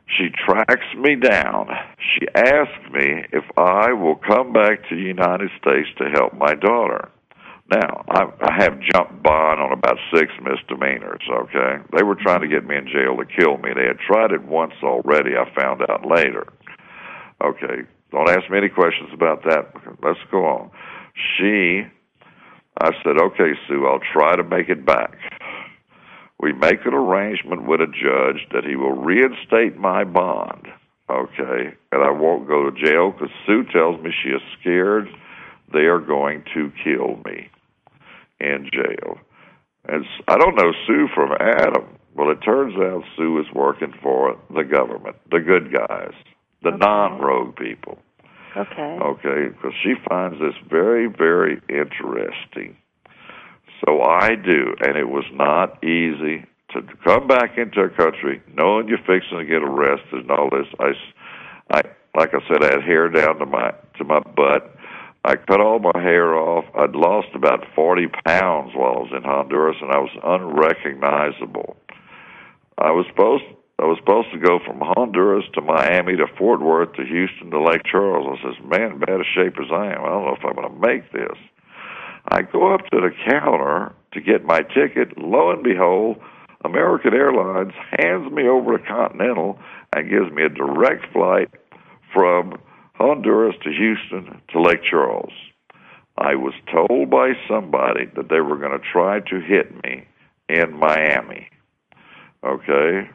She tracks me down. She asks me if I will come back to the United States to help my daughter. Now, I, I have jumped bond on about six misdemeanors, okay? They were trying to get me in jail to kill me. They had tried it once already, I found out later. Okay, don't ask me any questions about that. Let's go on. She, I said, okay, Sue, I'll try to make it back. We make an arrangement with a judge that he will reinstate my bond, okay, and I won't go to jail because Sue tells me she is scared they are going to kill me in jail. And I don't know Sue from Adam. Well, it turns out Sue is working for the government, the good guys, the okay. non-rogue people. Okay. Okay, because she finds this very, very interesting. So I do, and it was not easy to come back into a country knowing you're fixing to get arrested and all this. I, I, like I said, I had hair down to my to my butt. I cut all my hair off. I'd lost about forty pounds while I was in Honduras, and I was unrecognizable. I was supposed I was supposed to go from Honduras to Miami to Fort Worth to Houston to Lake Charles. I says, man, bad as shape as I am, I don't know if I'm going to make this. I go up to the counter to get my ticket. Lo and behold, American Airlines hands me over to Continental and gives me a direct flight from Honduras to Houston to Lake Charles. I was told by somebody that they were going to try to hit me in Miami. Okay?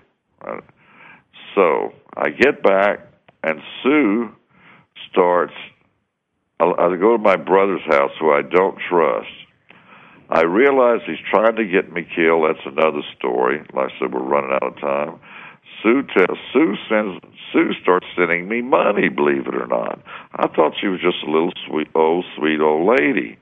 So I get back, and Sue starts... I go to my brother's house, who I don't trust. I realize he's trying to get me killed. That's another story. Like I said, we're running out of time. Sue tells, Sue sends, Sue starts sending me money, believe it or not. I thought she was just a little sweet, old, sweet old lady.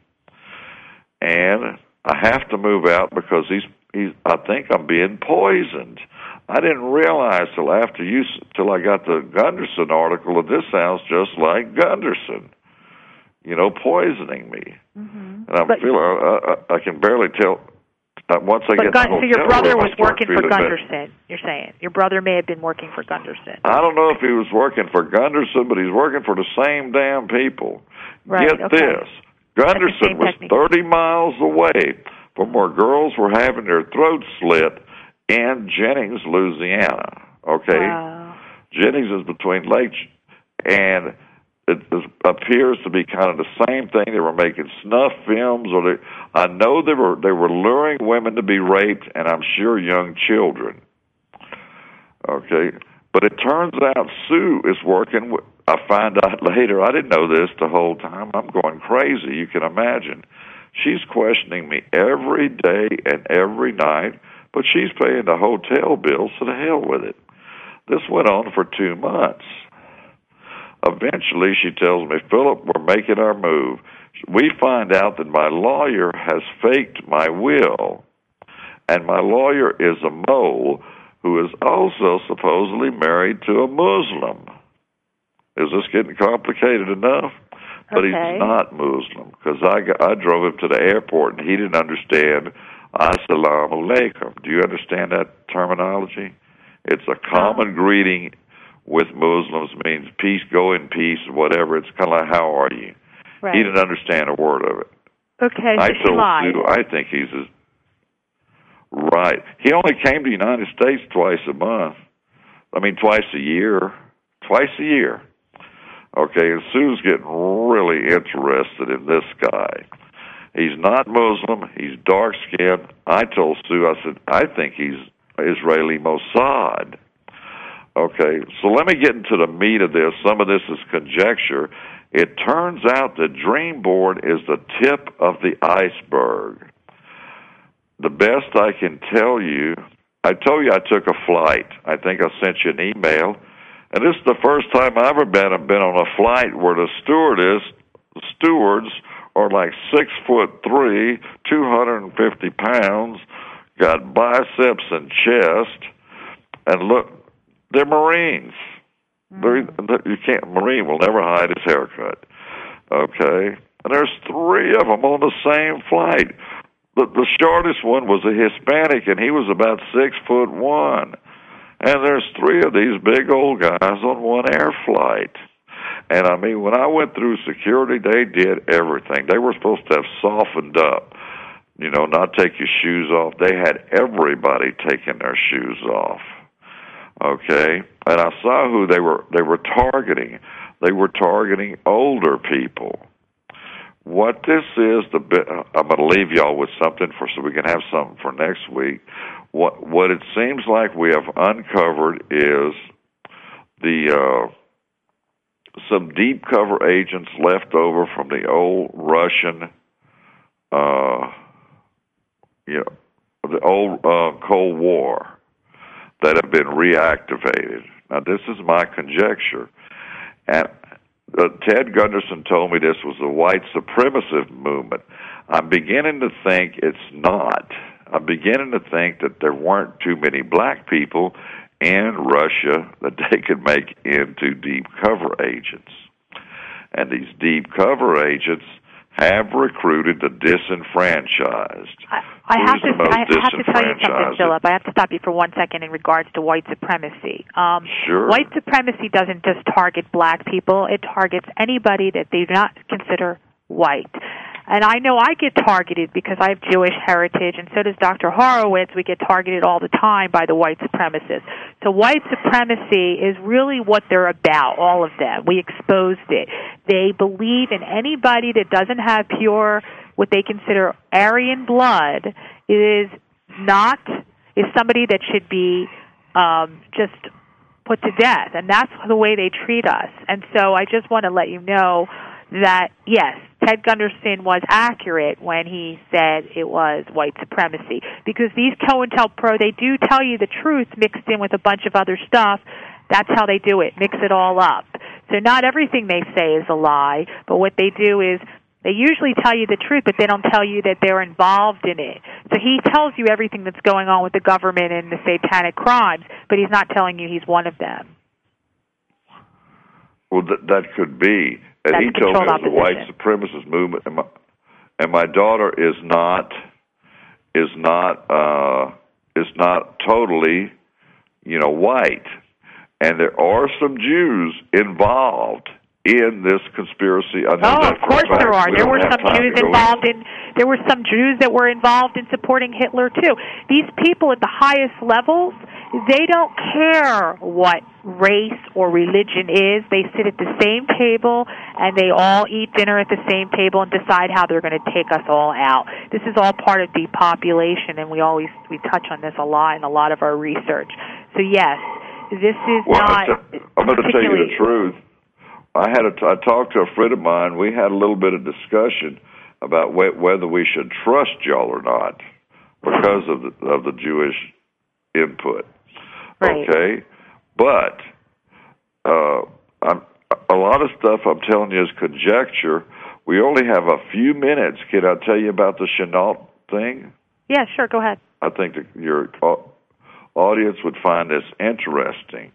And I have to move out because he's, he's, I think I'm being poisoned. I didn't realize till after you, till I got the Gunderson article that this sounds just like Gunderson. You know, poisoning me, mm-hmm. and I'm but, feeling I, I, I can barely tell. Uh, once I get Gun- to the so your brother was working for Gunderson. Bad. You're saying your brother may have been working for Gunderson. I don't know if he was working for Gunderson, but he's working for the same damn people. Right, Get okay. this: Gunderson was technique. thirty miles away from where girls were having their throats slit in Jennings, Louisiana. Okay, wow. Jennings is between Lake and. It appears to be kind of the same thing. They were making snuff films, or they, I know they were they were luring women to be raped, and I'm sure young children. Okay, but it turns out Sue is working with, I find out later, I didn't know this the whole time. I'm going crazy, you can imagine. She's questioning me every day and every night, but she's paying the hotel bill, so the hell with it. This went on for two months. Eventually, she tells me, Philip, we're making our move. We find out that my lawyer has faked my will, and my lawyer is a mole who is also supposedly married to a Muslim. Is this getting complicated enough? But okay. He's not Muslim, because I, I drove him to the airport, and he didn't understand Assalamu alaikum. Do you understand that terminology? It's a common greeting with Muslims, means peace, go in peace, whatever. It's kind of like, how are you? Right. He didn't understand a word of it. Okay, I so told lied. Sue, I think he's a, right. He only came to the United States twice a month. I mean, twice a year. Twice a year. Okay, and Sue's getting really interested in this guy. He's not Muslim. He's dark-skinned. I told Sue, I said, I think he's Israeli Mossad. Okay, so let me get into the meat of this. Some of this is conjecture. It turns out that Dreamboard is the tip of the iceberg. The best I can tell you, I told you I took a flight. I think I sent you an email. And this is the first time I've ever been, I've been on a flight where the stewardess, the stewards are like six foot three, two hundred fifty pounds, got biceps and chest, and look, they're Marines. Mm. They're, you can't. Marine will never hide his haircut. Okay, and there's three of them on the same flight. The, the shortest one was a Hispanic, and he was about six foot one. And there's three of these big old guys on one air flight. And, I mean, when I went through security, they did everything. They were supposed to have softened up, you know, not take your shoes off. They had everybody taking their shoes off, okay? And I saw who they were they were targeting. They were targeting older people. What this is, the bit, I'm going to leave y'all with something for so we can have something for next week. What what it seems like we have uncovered is the uh, some deep cover agents left over from the old Russian, uh, you know, the old uh, Cold War that have been reactivated. Now, this is my conjecture, and uh, Ted Gunderson told me this was a white supremacist movement. I'm beginning to think it's not. I'm beginning to think that there weren't too many black people in Russia that they could make into deep cover agents. And these deep cover agents have recruited the disenfranchised. I, I have to I have to tell you something, Philip. I have to stop you for one second in regards to white supremacy. Um, sure. White supremacy doesn't just target black people. It targets anybody that they do not consider white. And I know I get targeted because I have Jewish heritage, and so does Doctor Horowitz. We get targeted all the time by the white supremacists. So white supremacy is really what they're about, all of them. We exposed it. They believe in anybody that doesn't have pure, what they consider Aryan blood, is not, is somebody that should be um, just put to death. And that's the way they treat us. And so I just want to let you know that, yes, Ted Gunderson was accurate when he said it was white supremacy, because these COINTELPRO, they do tell you the truth mixed in with a bunch of other stuff. That's how they do it, mix it all up. So not everything they say is a lie, but what they do is they usually tell you the truth, but they don't tell you that they're involved in it. So he tells you everything that's going on with the government and the satanic crimes, but he's not telling you he's one of them. Well, th- that could be. And That's he told me it was opposition. a white supremacist movement, and my, and my daughter is not is not uh, is not totally, you know, white, and there are some Jews involved in this conspiracy. I know oh, that of course for a fact. there are. We There don't were have some time Jews to go involved in. in. There were some Jews that were involved in supporting Hitler too. These people at the highest levels, they don't care what race or religion is. They sit at the same table and they all eat dinner at the same table and decide how they're going to take us all out. This is all part of depopulation, and we always we touch on this a lot in a lot of our research. So yes, this is well, not. T- I'm going to tell you the truth. I had a t- I talked to a friend of mine. We had a little bit of discussion about wh- whether we should trust y'all or not because of the of the Jewish input. Right. Okay, but uh, I'm, a lot of stuff I'm telling you is conjecture. We only have a few minutes. Can I tell you about the Chenault thing? Yeah, sure. Go ahead. I think that your audience would find this interesting.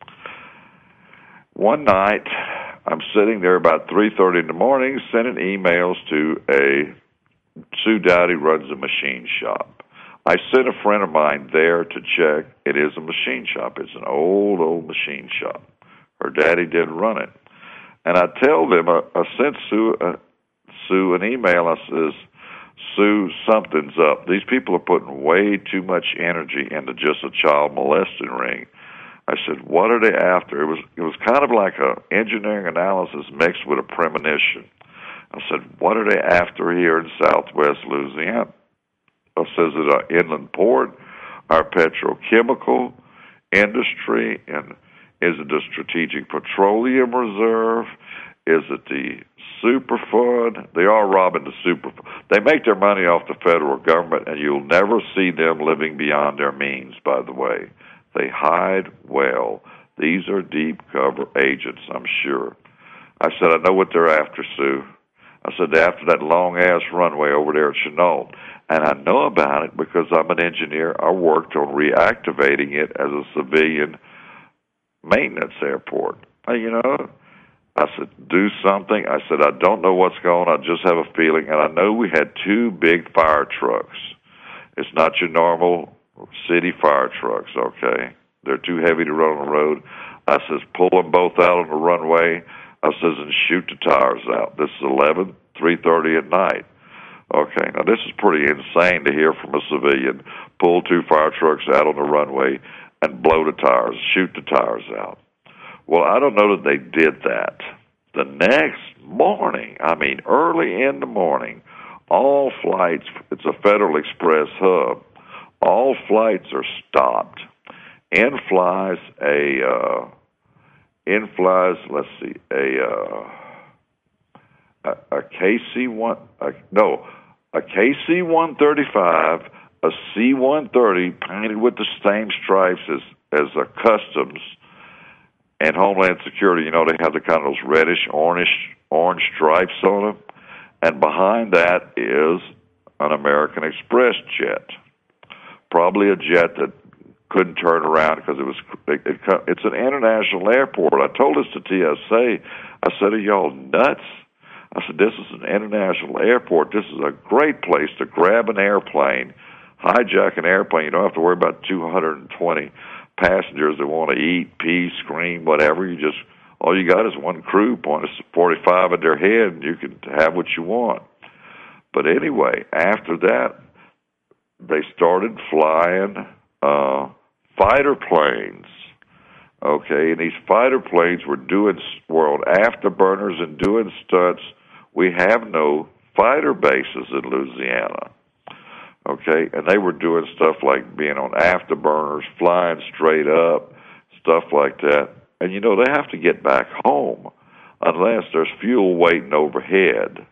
One night, I'm sitting there about three thirty in the morning, sending emails to a Sue Dowdy runs a machine shop. I sent a friend of mine there to check. It is a machine shop. It's an old, old machine shop. Her daddy did run it. And I tell them, I, I sent Sue, uh, Sue an email. I says, Sue, something's up. These people are putting way too much energy into just a child molesting ring. I said, what are they after? It was it was kind of like a engineering analysis mixed with a premonition. I said, what are they after here in southwest Louisiana? I says, is it our inland port, our petrochemical industry, and is it the Strategic Petroleum Reserve? Is it the Superfund? They are robbing the Superfund. They make their money off the federal government, and you'll never see them living beyond their means, by the way. They hide well. These are deep cover agents, I'm sure. I said, I know what they're after, Sue. I said, they're after that long-ass runway over there at Chenault. And I know about it because I'm an engineer. I worked on reactivating it as a civilian maintenance airport. And, you know, I said, do something. I said, I don't know what's going on. I just have a feeling. And I know we had two big fire trucks. It's not your normal city fire trucks, okay? they're too heavy to run on the road. I says, pull them both out on the runway. I says, and shoot the tires out. This is eleven, three thirty at night. Okay, now this is pretty insane to hear from a civilian. Pull two fire trucks out on the runway and blow the tires, shoot the tires out. Well, I don't know that they did that. The next morning, I mean early in the morning, all flights, it's a Federal Express hub, all flights are stopped. In flies a, uh, in flies, let's see, a, uh, a, a K C one, a, no, a K C one thirty-five, a C one thirty painted with the same stripes as, as a Customs and Homeland Security. You know, they have the kind of those reddish, orange, orange stripes on them. And behind that is an American Express jet, probably a jet that couldn't turn around because it was it, it, it's an international airport. I told this to T S A. I said, are y'all nuts? I said, this is an international airport. This is a great place to grab an airplane, hijack an airplane. You don't have to worry about two hundred twenty passengers that want to eat, pee, scream, whatever. You just, all you got is one crew, point a forty-five at their head, and you can have what you want. But anyway, after that, they started flying uh, fighter planes. Okay, and these fighter planes were doing, were on afterburners and doing stunts. We have no fighter bases in Louisiana. Okay, and they were doing stuff like being on afterburners, flying straight up, stuff like that. And, you know, they have to get back home unless there's fuel waiting overhead.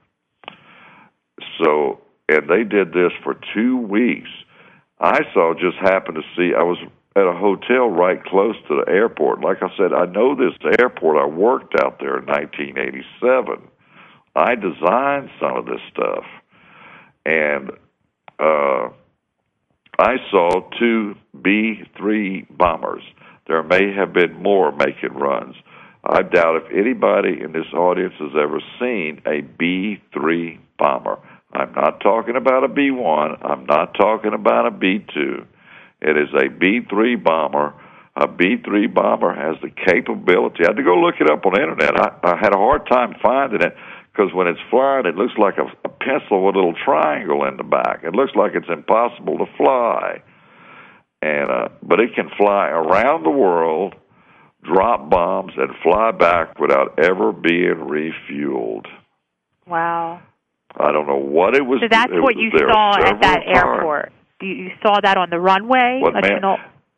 So, and they did this for two weeks. I saw, just happened to see, I was at a hotel right close to the airport. Like I said, I know this airport. I worked out there in nineteen eighty-seven. I designed some of this stuff. And uh, I saw two B three bombers. There may have been more making runs. I doubt if anybody in this audience has ever seen a B three bomber. I'm not talking about a B one. I'm not talking about a B two. It is a B three bomber. A B three bomber has the capability. I had to go look it up on the internet. I, I had a hard time finding it because when it's flying, it looks like a, a pencil with a little triangle in the back. It looks like it's impossible to fly. And uh, but it can fly around the world, drop bombs, and fly back without ever being refueled. Wow. I don't know what it was. So that's it what was you saw at that times. airport. You, you saw that on the runway? What, like man? You know...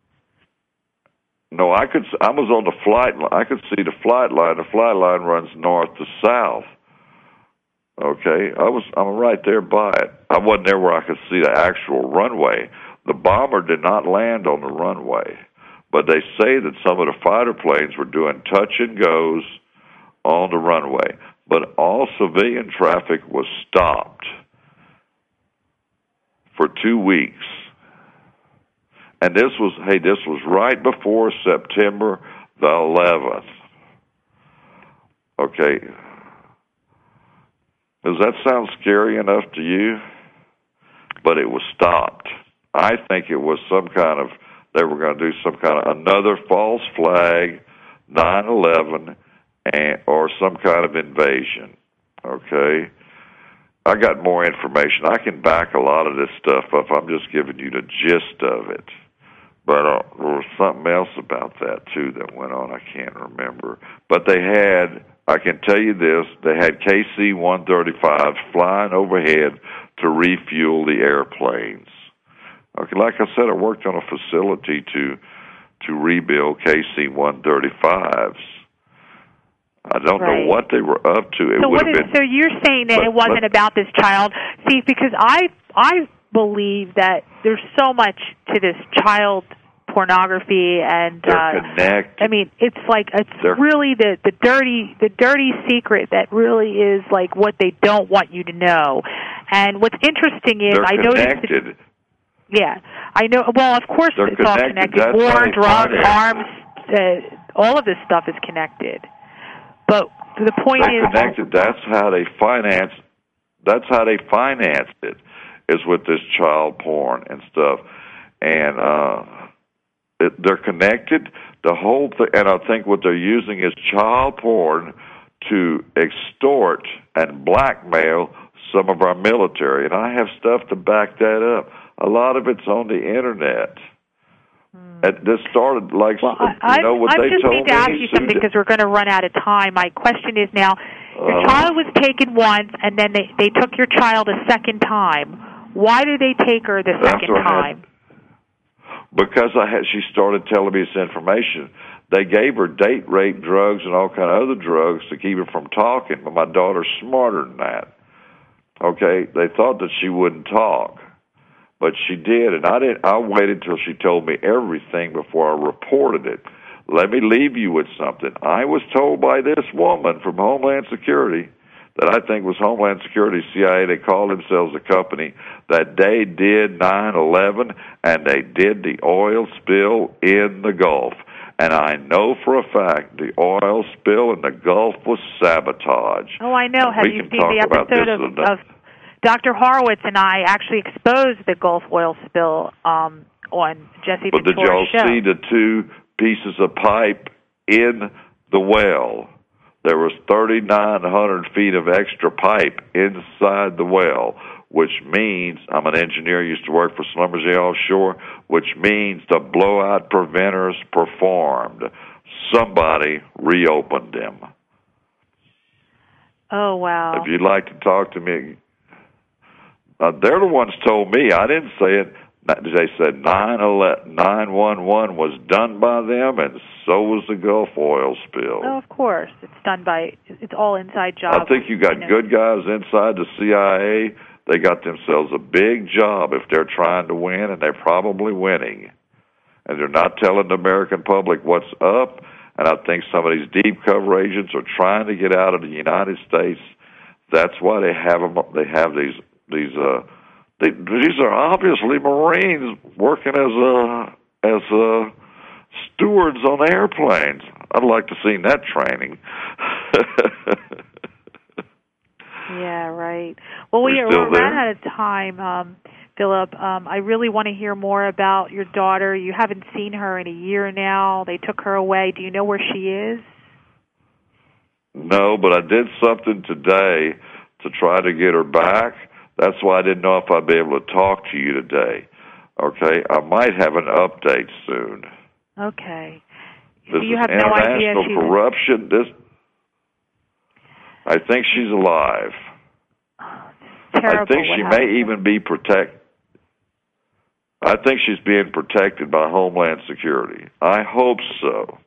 No, I could. I was on the flight. I could see the flight line. The flight line runs north to south. Okay, I was. I'm right there by it. I wasn't there where I could see the actual runway. The bomber did not land on the runway, but they say that some of the fighter planes were doing touch and goes on the runway. But all civilian traffic was stopped for two weeks. And this was, hey, this was right before September the eleventh. Okay. Does that sound scary enough to you? But it was stopped. I think it was some kind of, they were going to do some kind of another false flag, nine eleven, and, or some kind of invasion. Okay? I got more information. I can back a lot of this stuff up. I'm just giving you the gist of it. But uh, there was something else about that, too, that went on. I can't remember. But they had, I can tell you this, they had K C one thirty-fives flying overhead to refuel the airplanes. Okay, like I said, I worked on a facility to to rebuild K C one thirty-fives. I don't right. know what they were up to. It so, would what have is, been, so you're saying that but, it wasn't but, about this child? See, because I I believe that there's so much to this child pornography, and they're uh, connected. I mean, it's like it's they're, really the the dirty the dirty secret that really is like what they don't want you to know. And what's interesting is I noticed. Connected. Yeah, I know. Well, of course, they're it's all connected. That's War, drugs, arms, uh, all of this stuff is connected. But the point they're is, connected. That's how they finance. That's how they financed it. Is with this child porn and stuff, and uh, it, they're connected. The whole thing, and I think what they're using is child porn to extort and blackmail some of our military. And I have stuff to back that up. A lot of it's on the internet. It this started like, well, you know what I, they I just told need to me? ask you something because we're going to run out of time. My question is now, your uh, child was taken once, and then they, they took your child a second time. Why did they take her the second time? Had, because I had, she started telling me this information. They gave her date rape drugs and all kind of other drugs to keep her from talking, but my daughter's smarter than that. Okay? They thought that she wouldn't talk. But she did, and I didn't. I waited till she told me everything before I reported it. Let me leave you with something. I was told by this woman from Homeland Security that I think was Homeland Security, C I A. They called themselves a company that they did nine eleven and they did the oil spill in the Gulf. And I know for a fact the oil spill in the Gulf was sabotage. Oh, I know. Have you seen the episode of, of Doctor Horowitz and I actually exposed the Gulf oil spill um, on Jesse But did y'all show. see the two pieces of pipe in the well? There was thirty-nine hundred feet of extra pipe inside the well, which means, I'm an engineer, used to work for Schlumberger Offshore, which means the blowout preventers performed. Somebody reopened them. Oh, wow. If you'd like to talk to me, uh, they're the ones told me. I didn't say it. They said nine one one was done by them, and so was the Gulf oil spill. Oh, of course. It's done by, it's all inside job. I think you got good guys inside the C I A. They got themselves a big job if they're trying to win, and they're probably winning. And they're not telling the American public what's up, and I think some of these deep cover agents are trying to get out of the United States. That's why they have them. They have these these. Uh, they, these are obviously Marines working as uh, as uh, stewards on airplanes. I'd like to see that training. Yeah, right. Well, we we're, we're we're ran out of time, um, Philip. Um, I really want to hear more about your daughter. You haven't seen her in a year now. They took her away. Do you know where she is? No, but I did something today to try to get her back. That's why I didn't know if I'd be able to talk to you today. Okay? I might have an update soon. Okay. This you is have no idea international she's corruption. This, I think she's alive. Oh, terrible. I think she may even be protect. I think she's being protected by Homeland Security. I hope so.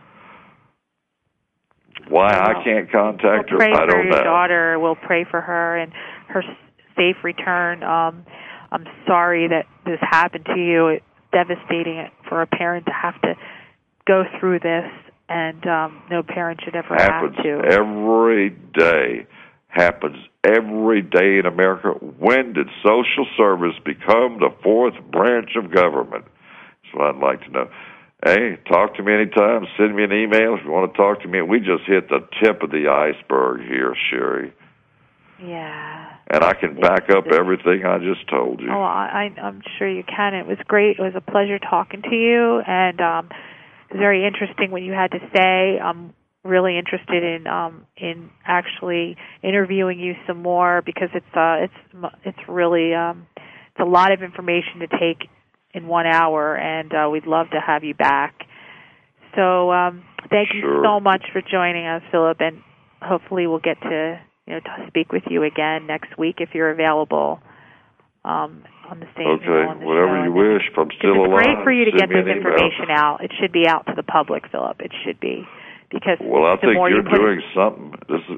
Why well, I can't contact we'll her, pray I don't for your know. daughter. We'll pray for her and her safe return. Um, I'm sorry that this happened to you. It's devastating for a parent to have to go through this, and um, no parent should ever happens have to. Every day. Happens every day in America. When did social service become the fourth branch of government? That's what I'd like to know. Hey, talk to me anytime. Send me an email if you want to talk to me. We just hit the tip of the iceberg here, Sherry. Yeah. And I can back up everything I just told you. Oh, I, I'm sure you can. It was great. It was a pleasure talking to you, and um, it was very interesting what you had to say. I'm really interested in um, in actually interviewing you some more because it's uh, it's it's really um, it's a lot of information to take in one hour, and uh, we'd love to have you back. So um, thank sure. you so much for joining us, Philip, and hopefully we'll get to you know to speak with you again next week if you're available um, on the same. Okay, you know, on the whatever show. you wish. If I'm still it's alive, it's great for you to get this information email. out. It should be out to the public, Philip. It should be because well, I the think more you're you put doing it, something. This is.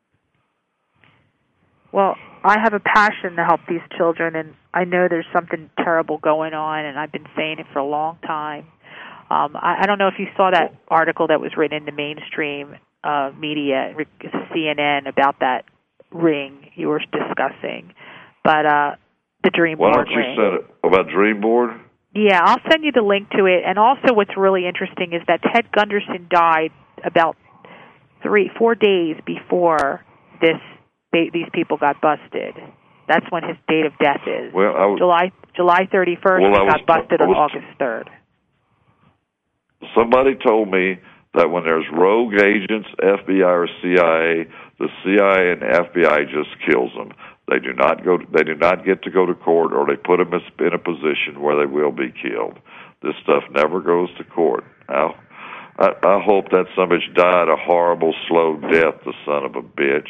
Well, I have a passion to help these children, and I know there's something terrible going on, and I've been saying it for a long time. Um, I, I don't know if you saw that article that was written in the mainstream uh, media, C N N, about that ring you were discussing, but uh, the Dream Why Board don't you ring. send it about Dream Board? Yeah, I'll send you the link to it. And also what's really interesting is that Ted Gunderson died about three, four days before this they, these people got busted. That's when his date of death is. Well, I was, July July thirty-first, well, he I got was, busted I on was, August third. somebody told me that when there's rogue agents, F B I or C I A, the C I A and F B I just kills them. They do not go. They do not get to go to court, or they put them in a position where they will be killed. This stuff never goes to court. Now, I, I hope that some bitch died a horrible, slow death. The son of a bitch.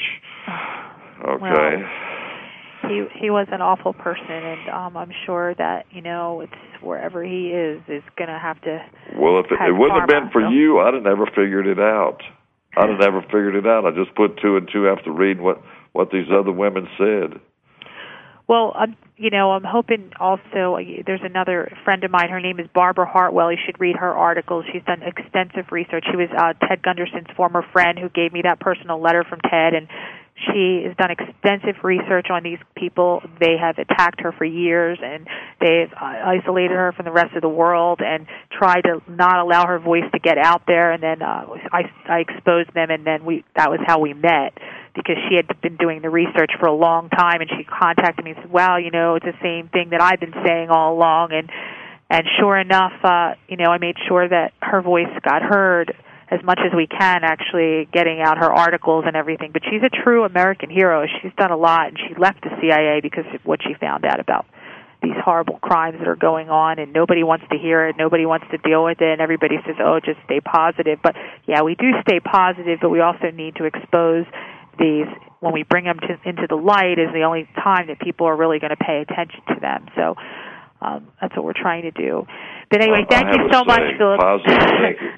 Okay. Well, he he was an awful person, and um, I'm sure that you know it's wherever he is is going to have to. Well, if it, it wouldn't have been for so. you, I'd have never figured it out. I'd have never figured it out. I just put two and two after reading what. what these other women said. Well, um, you know, I'm hoping also, there's another friend of mine, her name is Barbara Hartwell. You should read her articles. She's done extensive research. She was uh, Ted Gunderson's former friend who gave me that personal letter from Ted, and she has done extensive research on these people. They have attacked her for years, and they've uh, isolated her from the rest of the world and tried to not allow her voice to get out there, and then uh, I, I exposed them, and then we that was how we met. Because she had been doing the research for a long time, and she contacted me and said, "Wow, you know, it's the same thing that I've been saying all along." And and sure enough, uh, you know, I made sure that her voice got heard as much as we can, actually getting out her articles and everything. But she's a true American hero. She's done a lot, and she left the C I A because of what she found out about these horrible crimes that are going on, and nobody wants to hear it, nobody wants to deal with it, and everybody says, "Oh, just stay positive." But yeah, we do stay positive, but we also need to expose these, when we bring them to, into the light, is the only time that people are really going to pay attention to them. So um, that's what we're trying to do. But anyway, well, thank you so much, Philip. Positive thinking.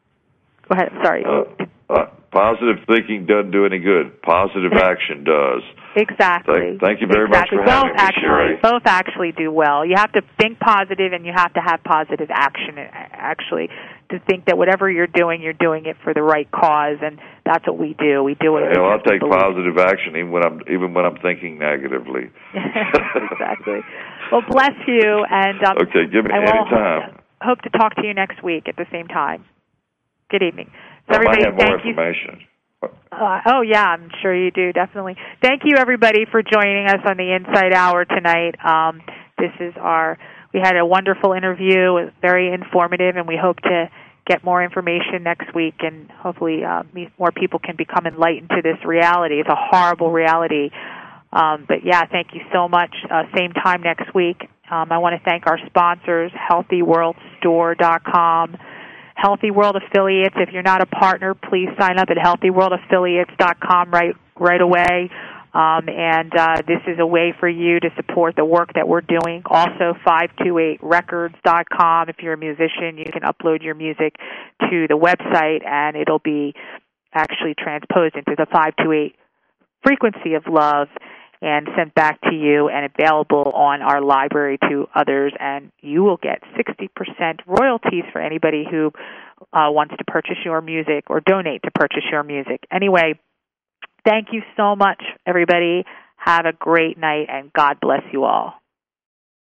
Go ahead. Sorry. Uh, uh, positive thinking doesn't do any good. Positive action does. Exactly. Thank, thank you very exactly. much for both having me, actually, Sherry. Both actually do well. You have to think positive, and you have to have positive action, actually, to think that whatever you're doing, you're doing it for the right cause, and that's what we do. We do it. Well, I'll take positive action even when I'm even when I'm thinking negatively. Exactly. Well, bless you, and um, okay, give me any time. Hope to talk to you next week at the same time. Good evening. So everybody, I might have more thank information. You. Uh, oh, yeah, I'm sure you do, definitely. Thank you, everybody, for joining us on the Inside Hour tonight. Um, this is our, we had a wonderful interview. It was very informative, and we hope to get more information next week, and hopefully uh, more people can become enlightened to this reality. It's a horrible reality. Um, but, yeah, thank you so much. Uh, same time next week. Um, I want to thank our sponsors, healthy world store dot com. Healthy World Affiliates. If you're not a partner, please sign up at healthy world affiliates dot com right right away. Um, and uh, this is a way for you to support the work that we're doing. Also, five two eight records dot com. If you're a musician, you can upload your music to the website, and it'll be actually transposed into the five two eight frequency of love and sent back to you and available on our library to others, and you will get sixty percent royalties for anybody who uh, wants to purchase your music or donate to purchase your music. Anyway, thank you so much, everybody. Have a great night, and God bless you all.